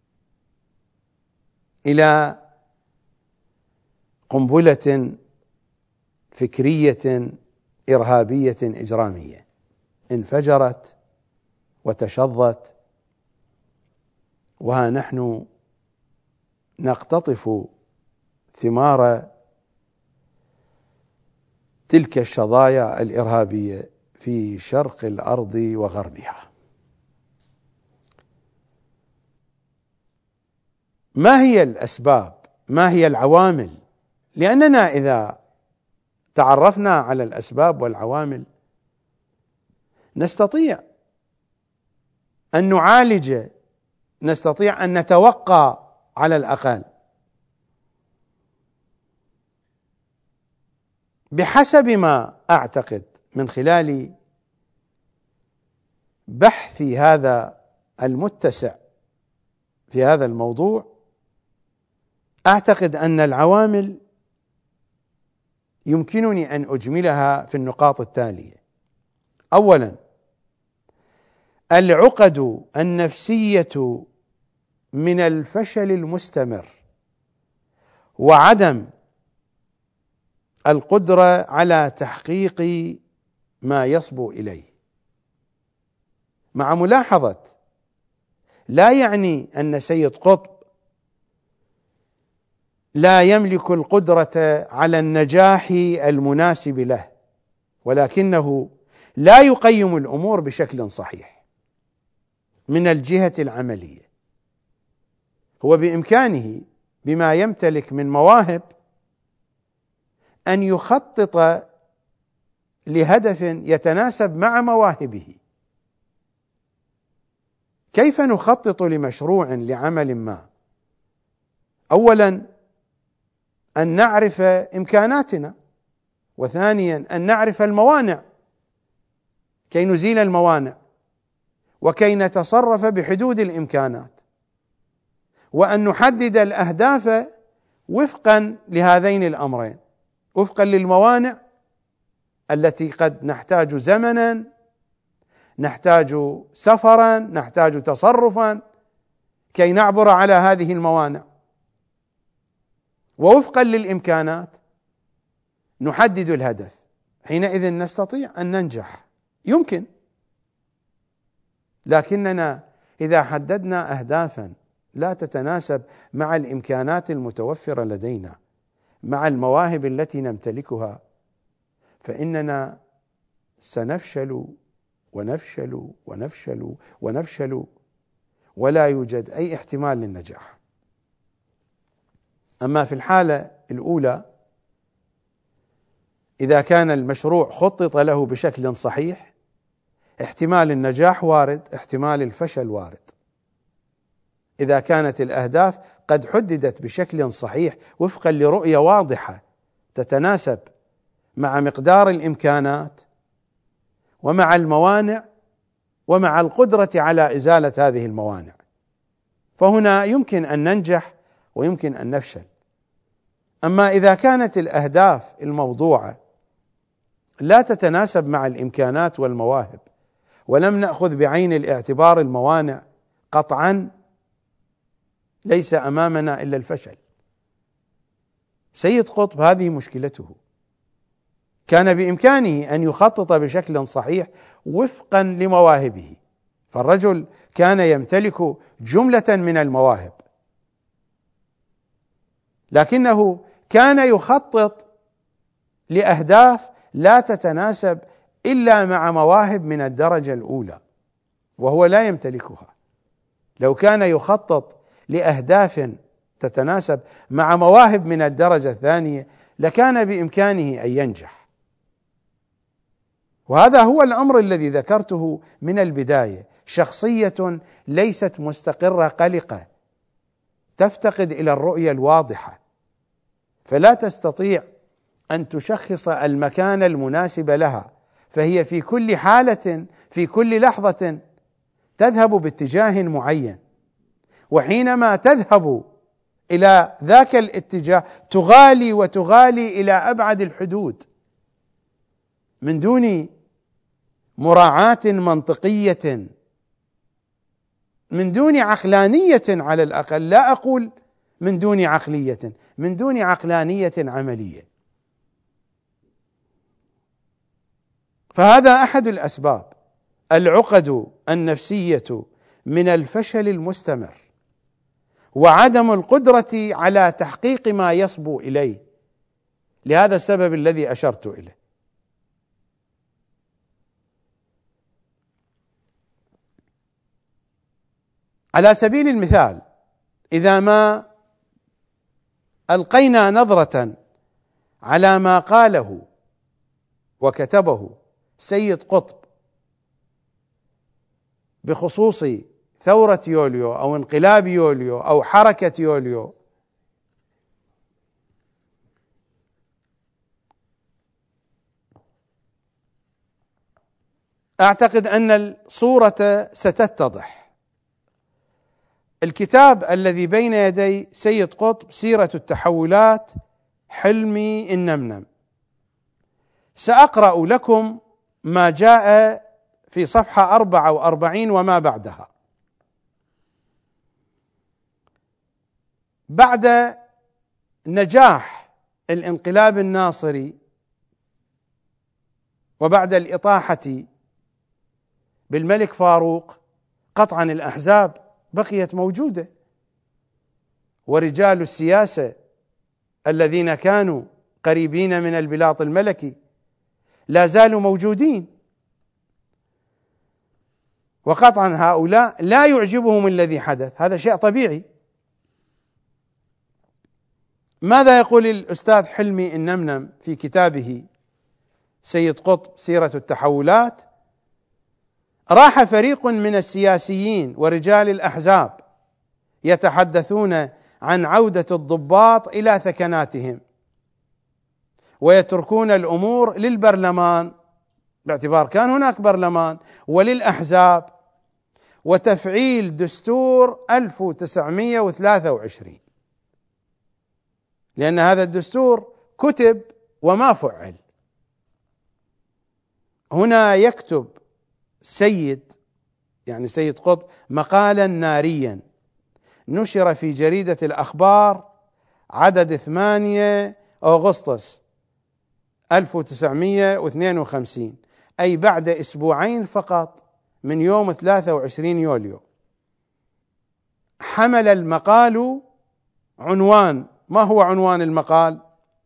إلى قنبلة فكرية إرهابية إجرامية انفجرت وتشظت، وها نحن نقتطف ثمار تلك الشظايا الإرهابية في شرق الأرض وغربها. ما هي الأسباب؟ ما هي العوامل؟ لأننا إذا تعرفنا على الأسباب والعوامل نستطيع أن نعالج، نستطيع أن نتوقع على الأقل بحسب ما أعتقد من خلال بحثي هذا المتسع في هذا الموضوع. أعتقد أن العوامل يمكنني أن أجملها في النقاط التالية. أولا، العقد النفسية من الفشل المستمر وعدم القدرة على تحقيق ما يصبو إليه، مع ملاحظة لا يعني أن سيد قطب لا يملك القدرة على النجاح المناسب له، ولكنه لا يقيم الأمور بشكل صحيح من الجهة العملية. هو بإمكانه بما يمتلك من مواهب أن يخطط لهدف يتناسب مع مواهبه، كيف نخطط لمشروع لعمل ما؟ أولا أن نعرف إمكاناتنا، وثانيا أن نعرف الموانع كي نزيل الموانع وكي نتصرف بحدود الإمكانات، وأن نحدد الأهداف وفقا لهذين الأمرين، وفقا للموانع التي قد نحتاج زمنا، نحتاج سفرا، نحتاج تصرفا كي نعبر على هذه الموانع، ووفقا للإمكانات نحدد الهدف. حينئذ نستطيع أن ننجح، يمكن. لكننا إذا حددنا أهدافا لا تتناسب مع الإمكانات المتوفرة لدينا، مع المواهب التي نمتلكها، فإننا سنفشل ونفشل ونفشل ونفشل، ولا يوجد أي احتمال للنجاح. أما في الحالة الأولى، إذا كان المشروع خطط له بشكل صحيح، احتمال النجاح وارد، احتمال الفشل وارد. إذا كانت الأهداف قد حددت بشكل صحيح وفقا لرؤية واضحة تتناسب مع مقدار الإمكانات ومع الموانع ومع القدرة على إزالة هذه الموانع، فهنا يمكن أن ننجح ويمكن أن نفشل. أما إذا كانت الأهداف الموضوعة لا تتناسب مع الإمكانات والمواهب، ولم نأخذ بعين الاعتبار الموانع، قطعا ليس أمامنا إلا الفشل. سيد قطب هذه مشكلته، كان بإمكانه أن يخطط بشكل صحيح وفقا لمواهبه، فالرجل كان يمتلك جملة من المواهب، لكنه كان يخطط لأهداف لا تتناسب إلا مع مواهب من الدرجة الأولى وهو لا يمتلكها. لو كان يخطط لأهداف تتناسب مع مواهب من الدرجة الثانية لكان بإمكانه أن ينجح. وهذا هو الأمر الذي ذكرته من البداية، شخصية ليست مستقرة قلقة، تفتقد إلى الرؤية الواضحة، فلا تستطيع أن تشخص المكان المناسب لها، فهي في كل حالة في كل لحظة تذهب باتجاه معين، وحينما تذهب إلى ذاك الاتجاه تغالي وتغالي إلى أبعد الحدود من دون مراعاة منطقية، من دون عقلانية على الأقل، لا أقول من دون عقلية، من دون عقلانية عملية. فهذا أحد الأسباب، العقد النفسية من الفشل المستمر وعدم القدرة على تحقيق ما يصبو إليه، لهذا السبب الذي أشرت إليه. على سبيل المثال، إذا ما ألقينا نظرة على ما قاله وكتبه سيد قطب بخصوص ثورة يوليو أو انقلاب يوليو أو حركة يوليو، أعتقد أن الصورة ستتضح. الكتاب الذي بين يدي سيد قطب سيرة التحولات حلمي النمنم، سأقرأ لكم ما جاء في صفحة 44 وما بعدها. بعد نجاح الانقلاب الناصري وبعد الإطاحة بالملك فاروق، قطعا الأحزاب بقيت موجودة، ورجال السياسة الذين كانوا قريبين من البلاط الملكي لا زالوا موجودين، وقطعا هؤلاء لا يعجبهم الذي حدث، هذا شيء طبيعي. ماذا يقول الأستاذ حلمي النمنم في كتابه سيد قطب سيرة التحولات؟ راح فريق من السياسيين ورجال الأحزاب يتحدثون عن عودة الضباط إلى ثكناتهم، ويتركون الأمور للبرلمان باعتبار كان هناك برلمان، وللأحزاب، وتفعيل دستور 1923، لأن هذا الدستور كتب وما فعل. هنا يكتب سيد قطب مقالا ناريا نشر في جريدة الأخبار عدد 8 أغسطس 1952، أي بعد أسبوعين فقط من يوم 23 يوليو. حمل المقال عنوان، ما هو عنوان المقال؟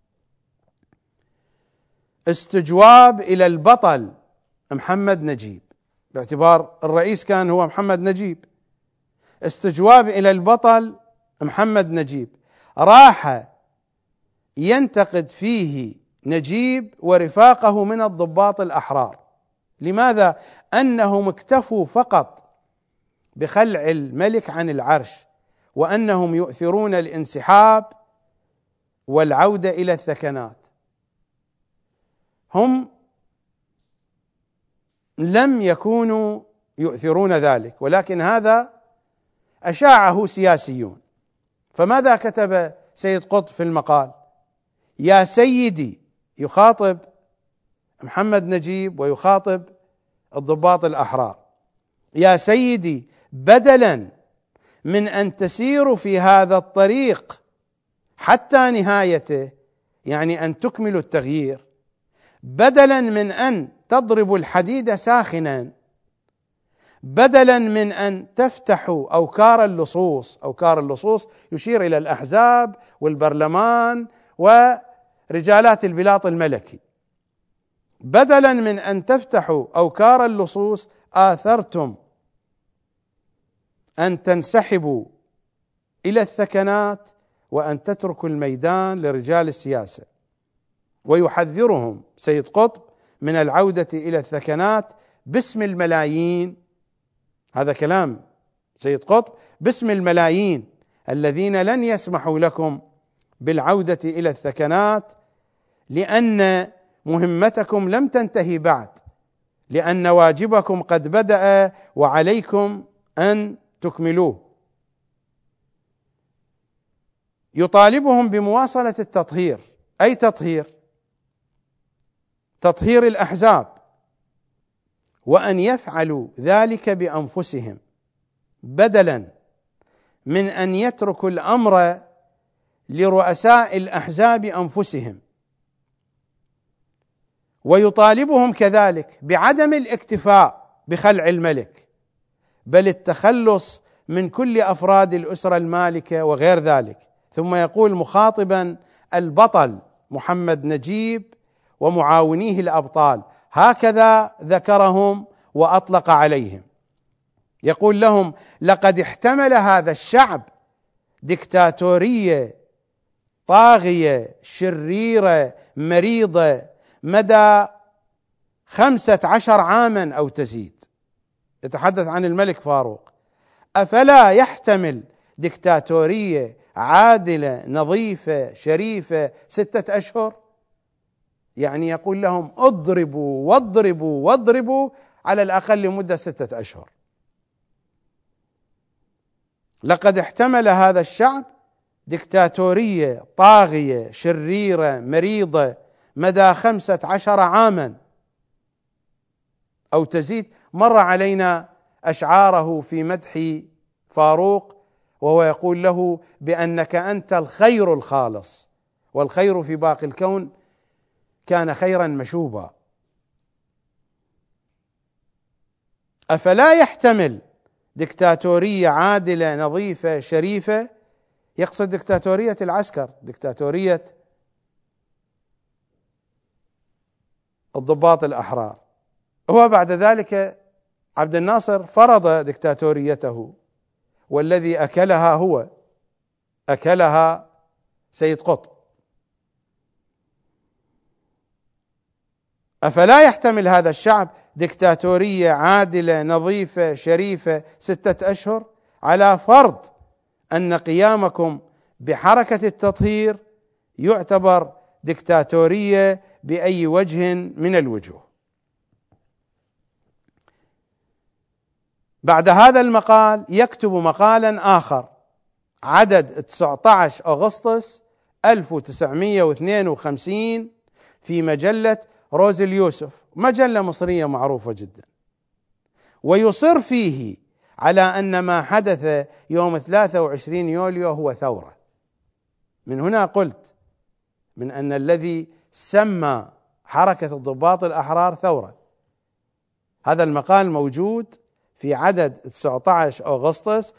استجواب إلى البطل محمد نجيب، باعتبار الرئيس كان هو محمد نجيب. استجواب إلى البطل محمد نجيب، راح ينتقد فيه نجيب ورفاقه من الضباط الأحرار. لماذا؟ أنهم اكتفوا فقط بخلع الملك عن العرش، وأنهم يؤثرون الانسحاب والعودة إلى الثكنات. هم لم يكونوا يؤثرون ذلك، ولكن هذا أشاعه سياسيون. فماذا كتب سيد قطب في المقال؟ يا سيدي، يخاطب محمد نجيب ويخاطب الضباط الأحرار، يا سيدي، بدلا من أن تسيروا في هذا الطريق حتى نهايته، يعني أن تكملوا التغيير، بدلا من أن تضربوا الحديد ساخنا، بدلا من أن تفتحوا أوكار اللصوص، أوكار اللصوص يشير إلى الأحزاب والبرلمان ورجالات البلاط الملكي، بدلا من أن تفتحوا أوكار اللصوص آثرتم أن تنسحبوا إلى الثكنات وأن تتركوا الميدان لرجال السياسة. ويحذرهم سيد قطب من العودة إلى الثكنات باسم الملايين، هذا كلام سيد قطب، باسم الملايين الذين لن يسمحوا لكم بالعودة إلى الثكنات، لأن مهمتكم لم تنتهي بعد، لأن واجبكم قد بدأ وعليكم أن تكملوه. يطالبهم بمواصلة التطهير. أي تطهير؟ تطهير الأحزاب، وأن يفعلوا ذلك بأنفسهم بدلا من أن يتركوا الأمر لرؤساء الأحزاب أنفسهم. ويطالبهم كذلك بعدم الاكتفاء بخلع الملك، بل التخلص من كل أفراد الأسرة المالكة وغير ذلك. ثم يقول مخاطبا البطل محمد نجيب ومعاونيه الأبطال، هكذا ذكرهم وأطلق عليهم، يقول لهم: لقد احتمل هذا الشعب ديكتاتورية طاغية شريرة مريضة مدى 15 عاما أو تزيد. يتحدث عن الملك فاروق. أفلا يحتمل ديكتاتورية عادلة نظيفة شريفة 6 أشهر؟ يعني يقول لهم اضربوا واضربوا واضربوا على الأقل لمدة 6 أشهر. لقد احتمل هذا الشعب ديكتاتورية طاغية شريرة مريضة مدى 15 عاما أو تزيد. مر علينا أشعاره في مدح فاروق وهو يقول له بأنك أنت الخير الخالص، والخير في باقي الكون كان خيرا مشوبا. أفلا يحتمل ديكتاتورية عادلة نظيفة شريفة؟ يقصد ديكتاتورية العسكر، ديكتاتورية الضباط الأحرار. هو بعد ذلك عبد الناصر فرض ديكتاتوريته، والذي أكلها هو، أكلها سيد قطب. أفلا يحتمل هذا الشعب دكتاتورية عادلة نظيفة شريفة 6 أشهر، على فرض أن قيامكم بحركة التطهير يعتبر دكتاتورية بأي وجه من الوجوه. بعد هذا المقال يكتب مقالا آخر، عدد 19 أغسطس 1952 في مجلة روز اليوسف، مجلة مصرية معروفة جدا، ويصر فيه على أن ما حدث يوم 23 يوليو هو ثورة. من هنا قلت من أن الذي سمى حركة الضباط الأحرار ثورة. هذا المقال موجود في عدد 19 أغسطس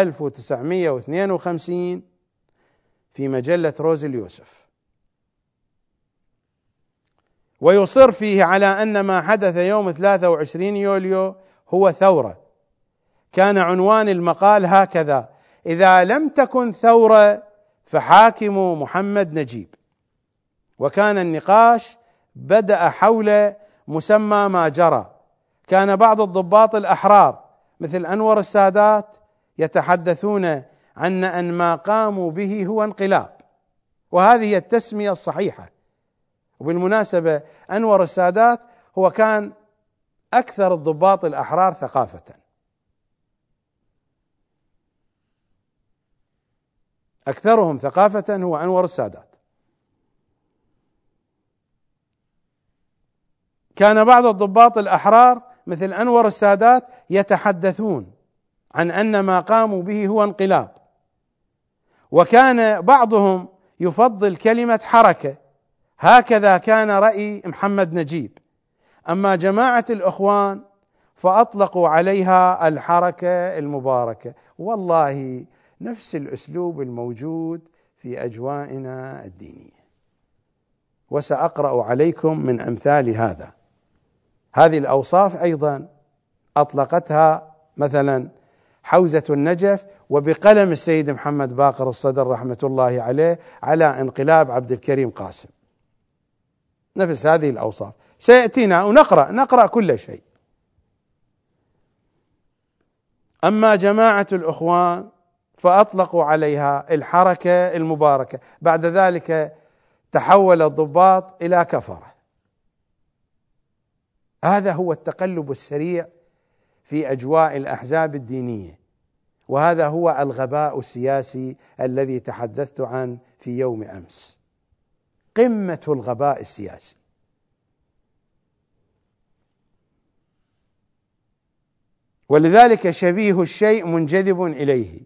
1952 في مجلة روز اليوسف، ويصر فيه على أن ما حدث يوم 23 يوليو هو ثورة. كان عنوان المقال هكذا: إذا لم تكن ثورة فحاكموا محمد نجيب. وكان النقاش بدأ حول مسمى ما جرى. كان بعض الضباط الأحرار مثل أنور السادات يتحدثون عن أن ما قاموا به هو انقلاب، وهذه هي التسمية الصحيحة. وبالمناسبة أنور السادات هو كان أكثر الضباط الأحرار ثقافة، أكثرهم ثقافة هو أنور السادات. كان بعض الضباط الأحرار مثل أنور السادات يتحدثون عن أن ما قاموا به هو انقلاب، وكان بعضهم يفضل كلمة حركة، هكذا كان رأي محمد نجيب. أما جماعة الإخوان فأطلقوا عليها الحركة المباركة. والله نفس الأسلوب الموجود في أجوائنا الدينية، وسأقرأ عليكم من أمثال هذا. هذه الأوصاف أيضا أطلقتها مثلا حوزة النجف وبقلم السيد محمد باقر الصدر رحمة الله عليه على انقلاب عبد الكريم قاسم. نفس هذه الأوصاف سيأتينا ونقرأ كل شيء. أما جماعة الإخوان فأطلقوا عليها الحركة المباركة. بعد ذلك تحول الضباط إلى كفرة. هذا هو التقلب السريع في أجواء الأحزاب الدينية، وهذا هو الغباء السياسي الذي تحدثت عنه في يوم أمس، قمة الغباء السياسي. ولذلك شبيه الشيء منجذب إليه،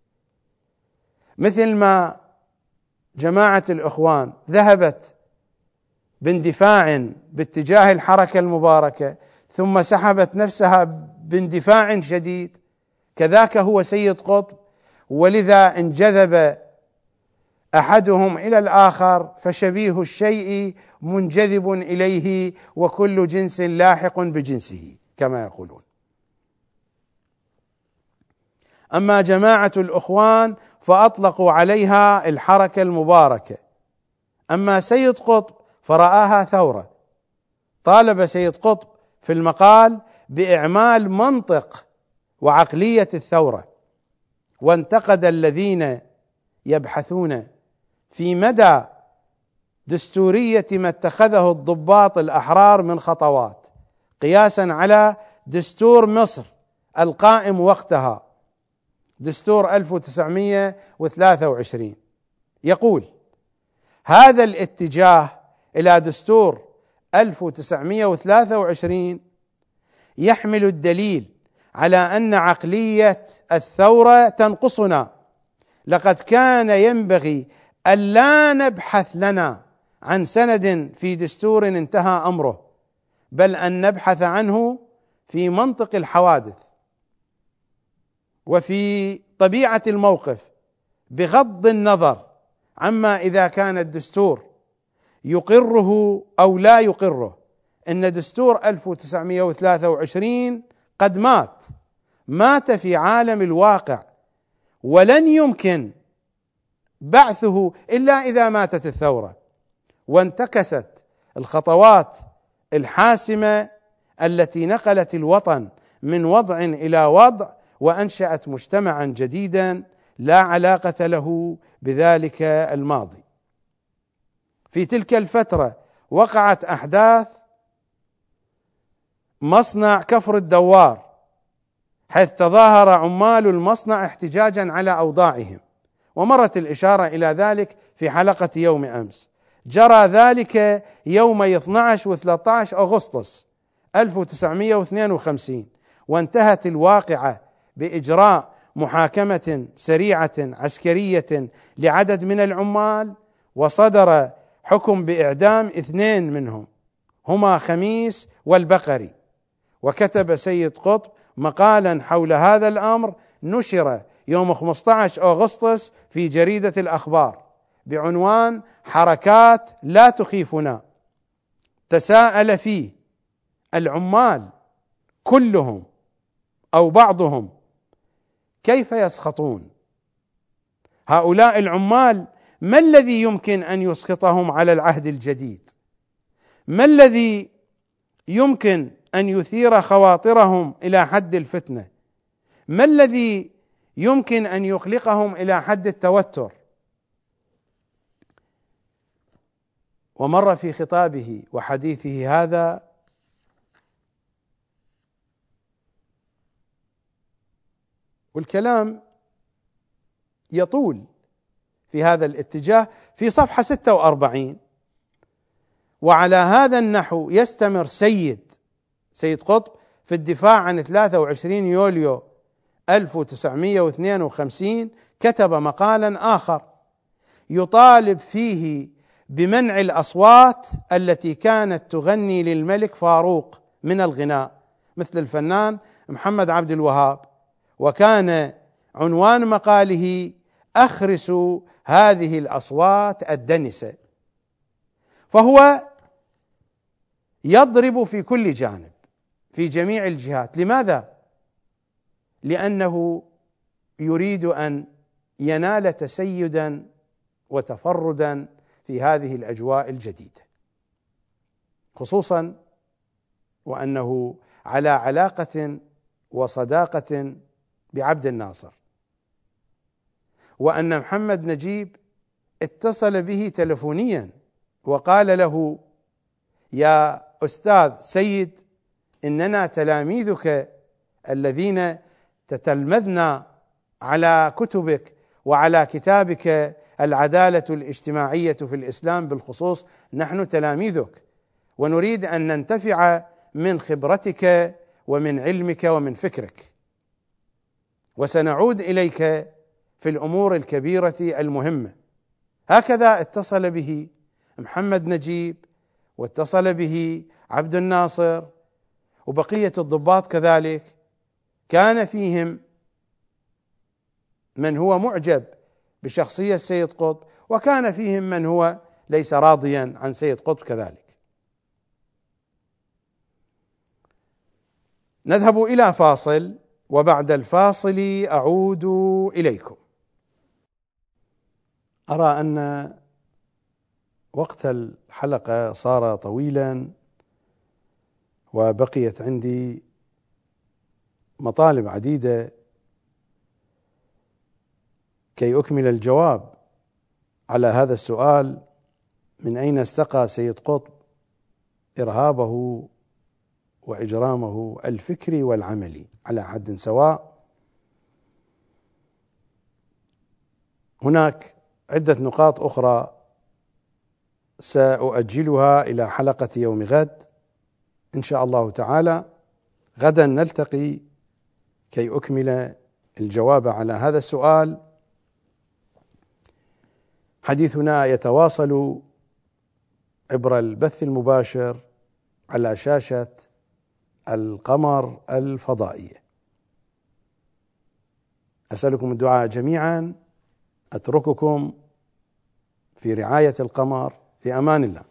مثل ما جماعة الإخوان ذهبت باندفاع باتجاه الحركة المباركة ثم سحبت نفسها باندفاع شديد، كذاك هو سيد قطب، ولذا انجذب أحدهم إلى الآخر، فشبيه الشيء منجذب إليه وكل جنس لاحق بجنسه كما يقولون. أما جماعة الإخوان فأطلقوا عليها الحركة المباركة. أما سيد قطب فرآها ثورة. طالب سيد قطب في المقال بإعمال منطق وعقلية الثورة، وانتقد الذين يبحثون في مدى دستورية ما اتخذه الضباط الأحرار من خطوات قياسا على دستور مصر القائم وقتها، دستور 1923. يقول: هذا الاتجاه إلى دستور 1923 يحمل الدليل على أن عقلية الثورة تنقصنا. لقد كان ينبغي ألا نبحث لنا عن سند في دستور انتهى أمره، بل أن نبحث عنه في منطق الحوادث وفي طبيعة الموقف، بغض النظر عما إذا كان الدستور يقره أو لا يقره. إن دستور 1923 قد مات في عالم الواقع، ولن يمكن بعثه إلا إذا ماتت الثورة وانتكست الخطوات الحاسمة التي نقلت الوطن من وضع إلى وضع وأنشأت مجتمعا جديدا لا علاقة له بذلك الماضي. في تلك الفترة وقعت أحداث مصنع كفر الدوار، حيث تظاهر عمال المصنع احتجاجا على أوضاعهم، ومرت الإشارة إلى ذلك في حلقة يوم أمس. جرى ذلك يوم 12 و13 أغسطس 1952، وانتهت الواقعة بإجراء محاكمة سريعة عسكرية لعدد من العمال، وصدر حكم بإعدام 2 منهم هما خميس والبقري. وكتب سيد قطب مقالا حول هذا الأمر نشر يوم 15 أغسطس في جريدة الأخبار بعنوان حركات لا تخيفنا. تساءل فيه العمال كلهم أو بعضهم كيف يسخطون هؤلاء العمال؟ ما الذي يمكن أن يسخطهم على العهد الجديد؟ ما الذي يمكن أن يثير خواطرهم إلى حد الفتنة؟ ما الذي يمكن أن يقلقهم إلى حد التوتر؟ ومر في خطابه وحديثه هذا والكلام يطول في هذا الاتجاه في صفحة 46، وعلى هذا النحو يستمر سيد قطب في الدفاع عن 23 يوليو 1952. كتب مقالا آخر يطالب فيه بمنع الأصوات التي كانت تغني للملك فاروق من الغناء مثل الفنان محمد عبد الوهاب، وكان عنوان مقاله أخرسوا هذه الأصوات الدنسة. فهو يضرب في كل جانب في جميع الجهات. لماذا؟ لأنه يريد أن ينال تسيدا وتفردا في هذه الأجواء الجديدة، خصوصا وأنه على علاقة وصداقة بعبد الناصر، وأن محمد نجيب اتصل به تلفونيا وقال له: يا أستاذ سيد، إننا تلاميذك الذين تتلمذنا على كتبك وعلى كتابك العدالة الاجتماعية في الإسلام بالخصوص، نحن تلاميذك ونريد أن ننتفع من خبرتك ومن علمك ومن فكرك، وسنعود إليك في الأمور الكبيرة المهمة. هكذا اتصل به محمد نجيب، واتصل به عبد الناصر، وبقية الضباط كذلك. كان فيهم من هو معجب بشخصية سيد قطب، وكان فيهم من هو ليس راضيا عن سيد قطب كذلك. نذهب إلى فاصل، وبعد الفاصل أعود إليكم. أرى أن وقت الحلقة صار طويلا، وبقيت عندي مطالب عديدة كي أكمل الجواب على هذا السؤال: من أين استقى سيد قطب إرهابه وإجرامه الفكري والعملي على حد سواء؟ هناك عدة نقاط أخرى سأؤجلها إلى حلقة يوم غد إن شاء الله تعالى. غدا نلتقي كي أكمل الجواب على هذا السؤال. حديثنا يتواصل عبر البث المباشر على شاشة القمر الفضائية. أسألكم الدعاء جميعا. أترككم في رعاية القمر، في أمان الله.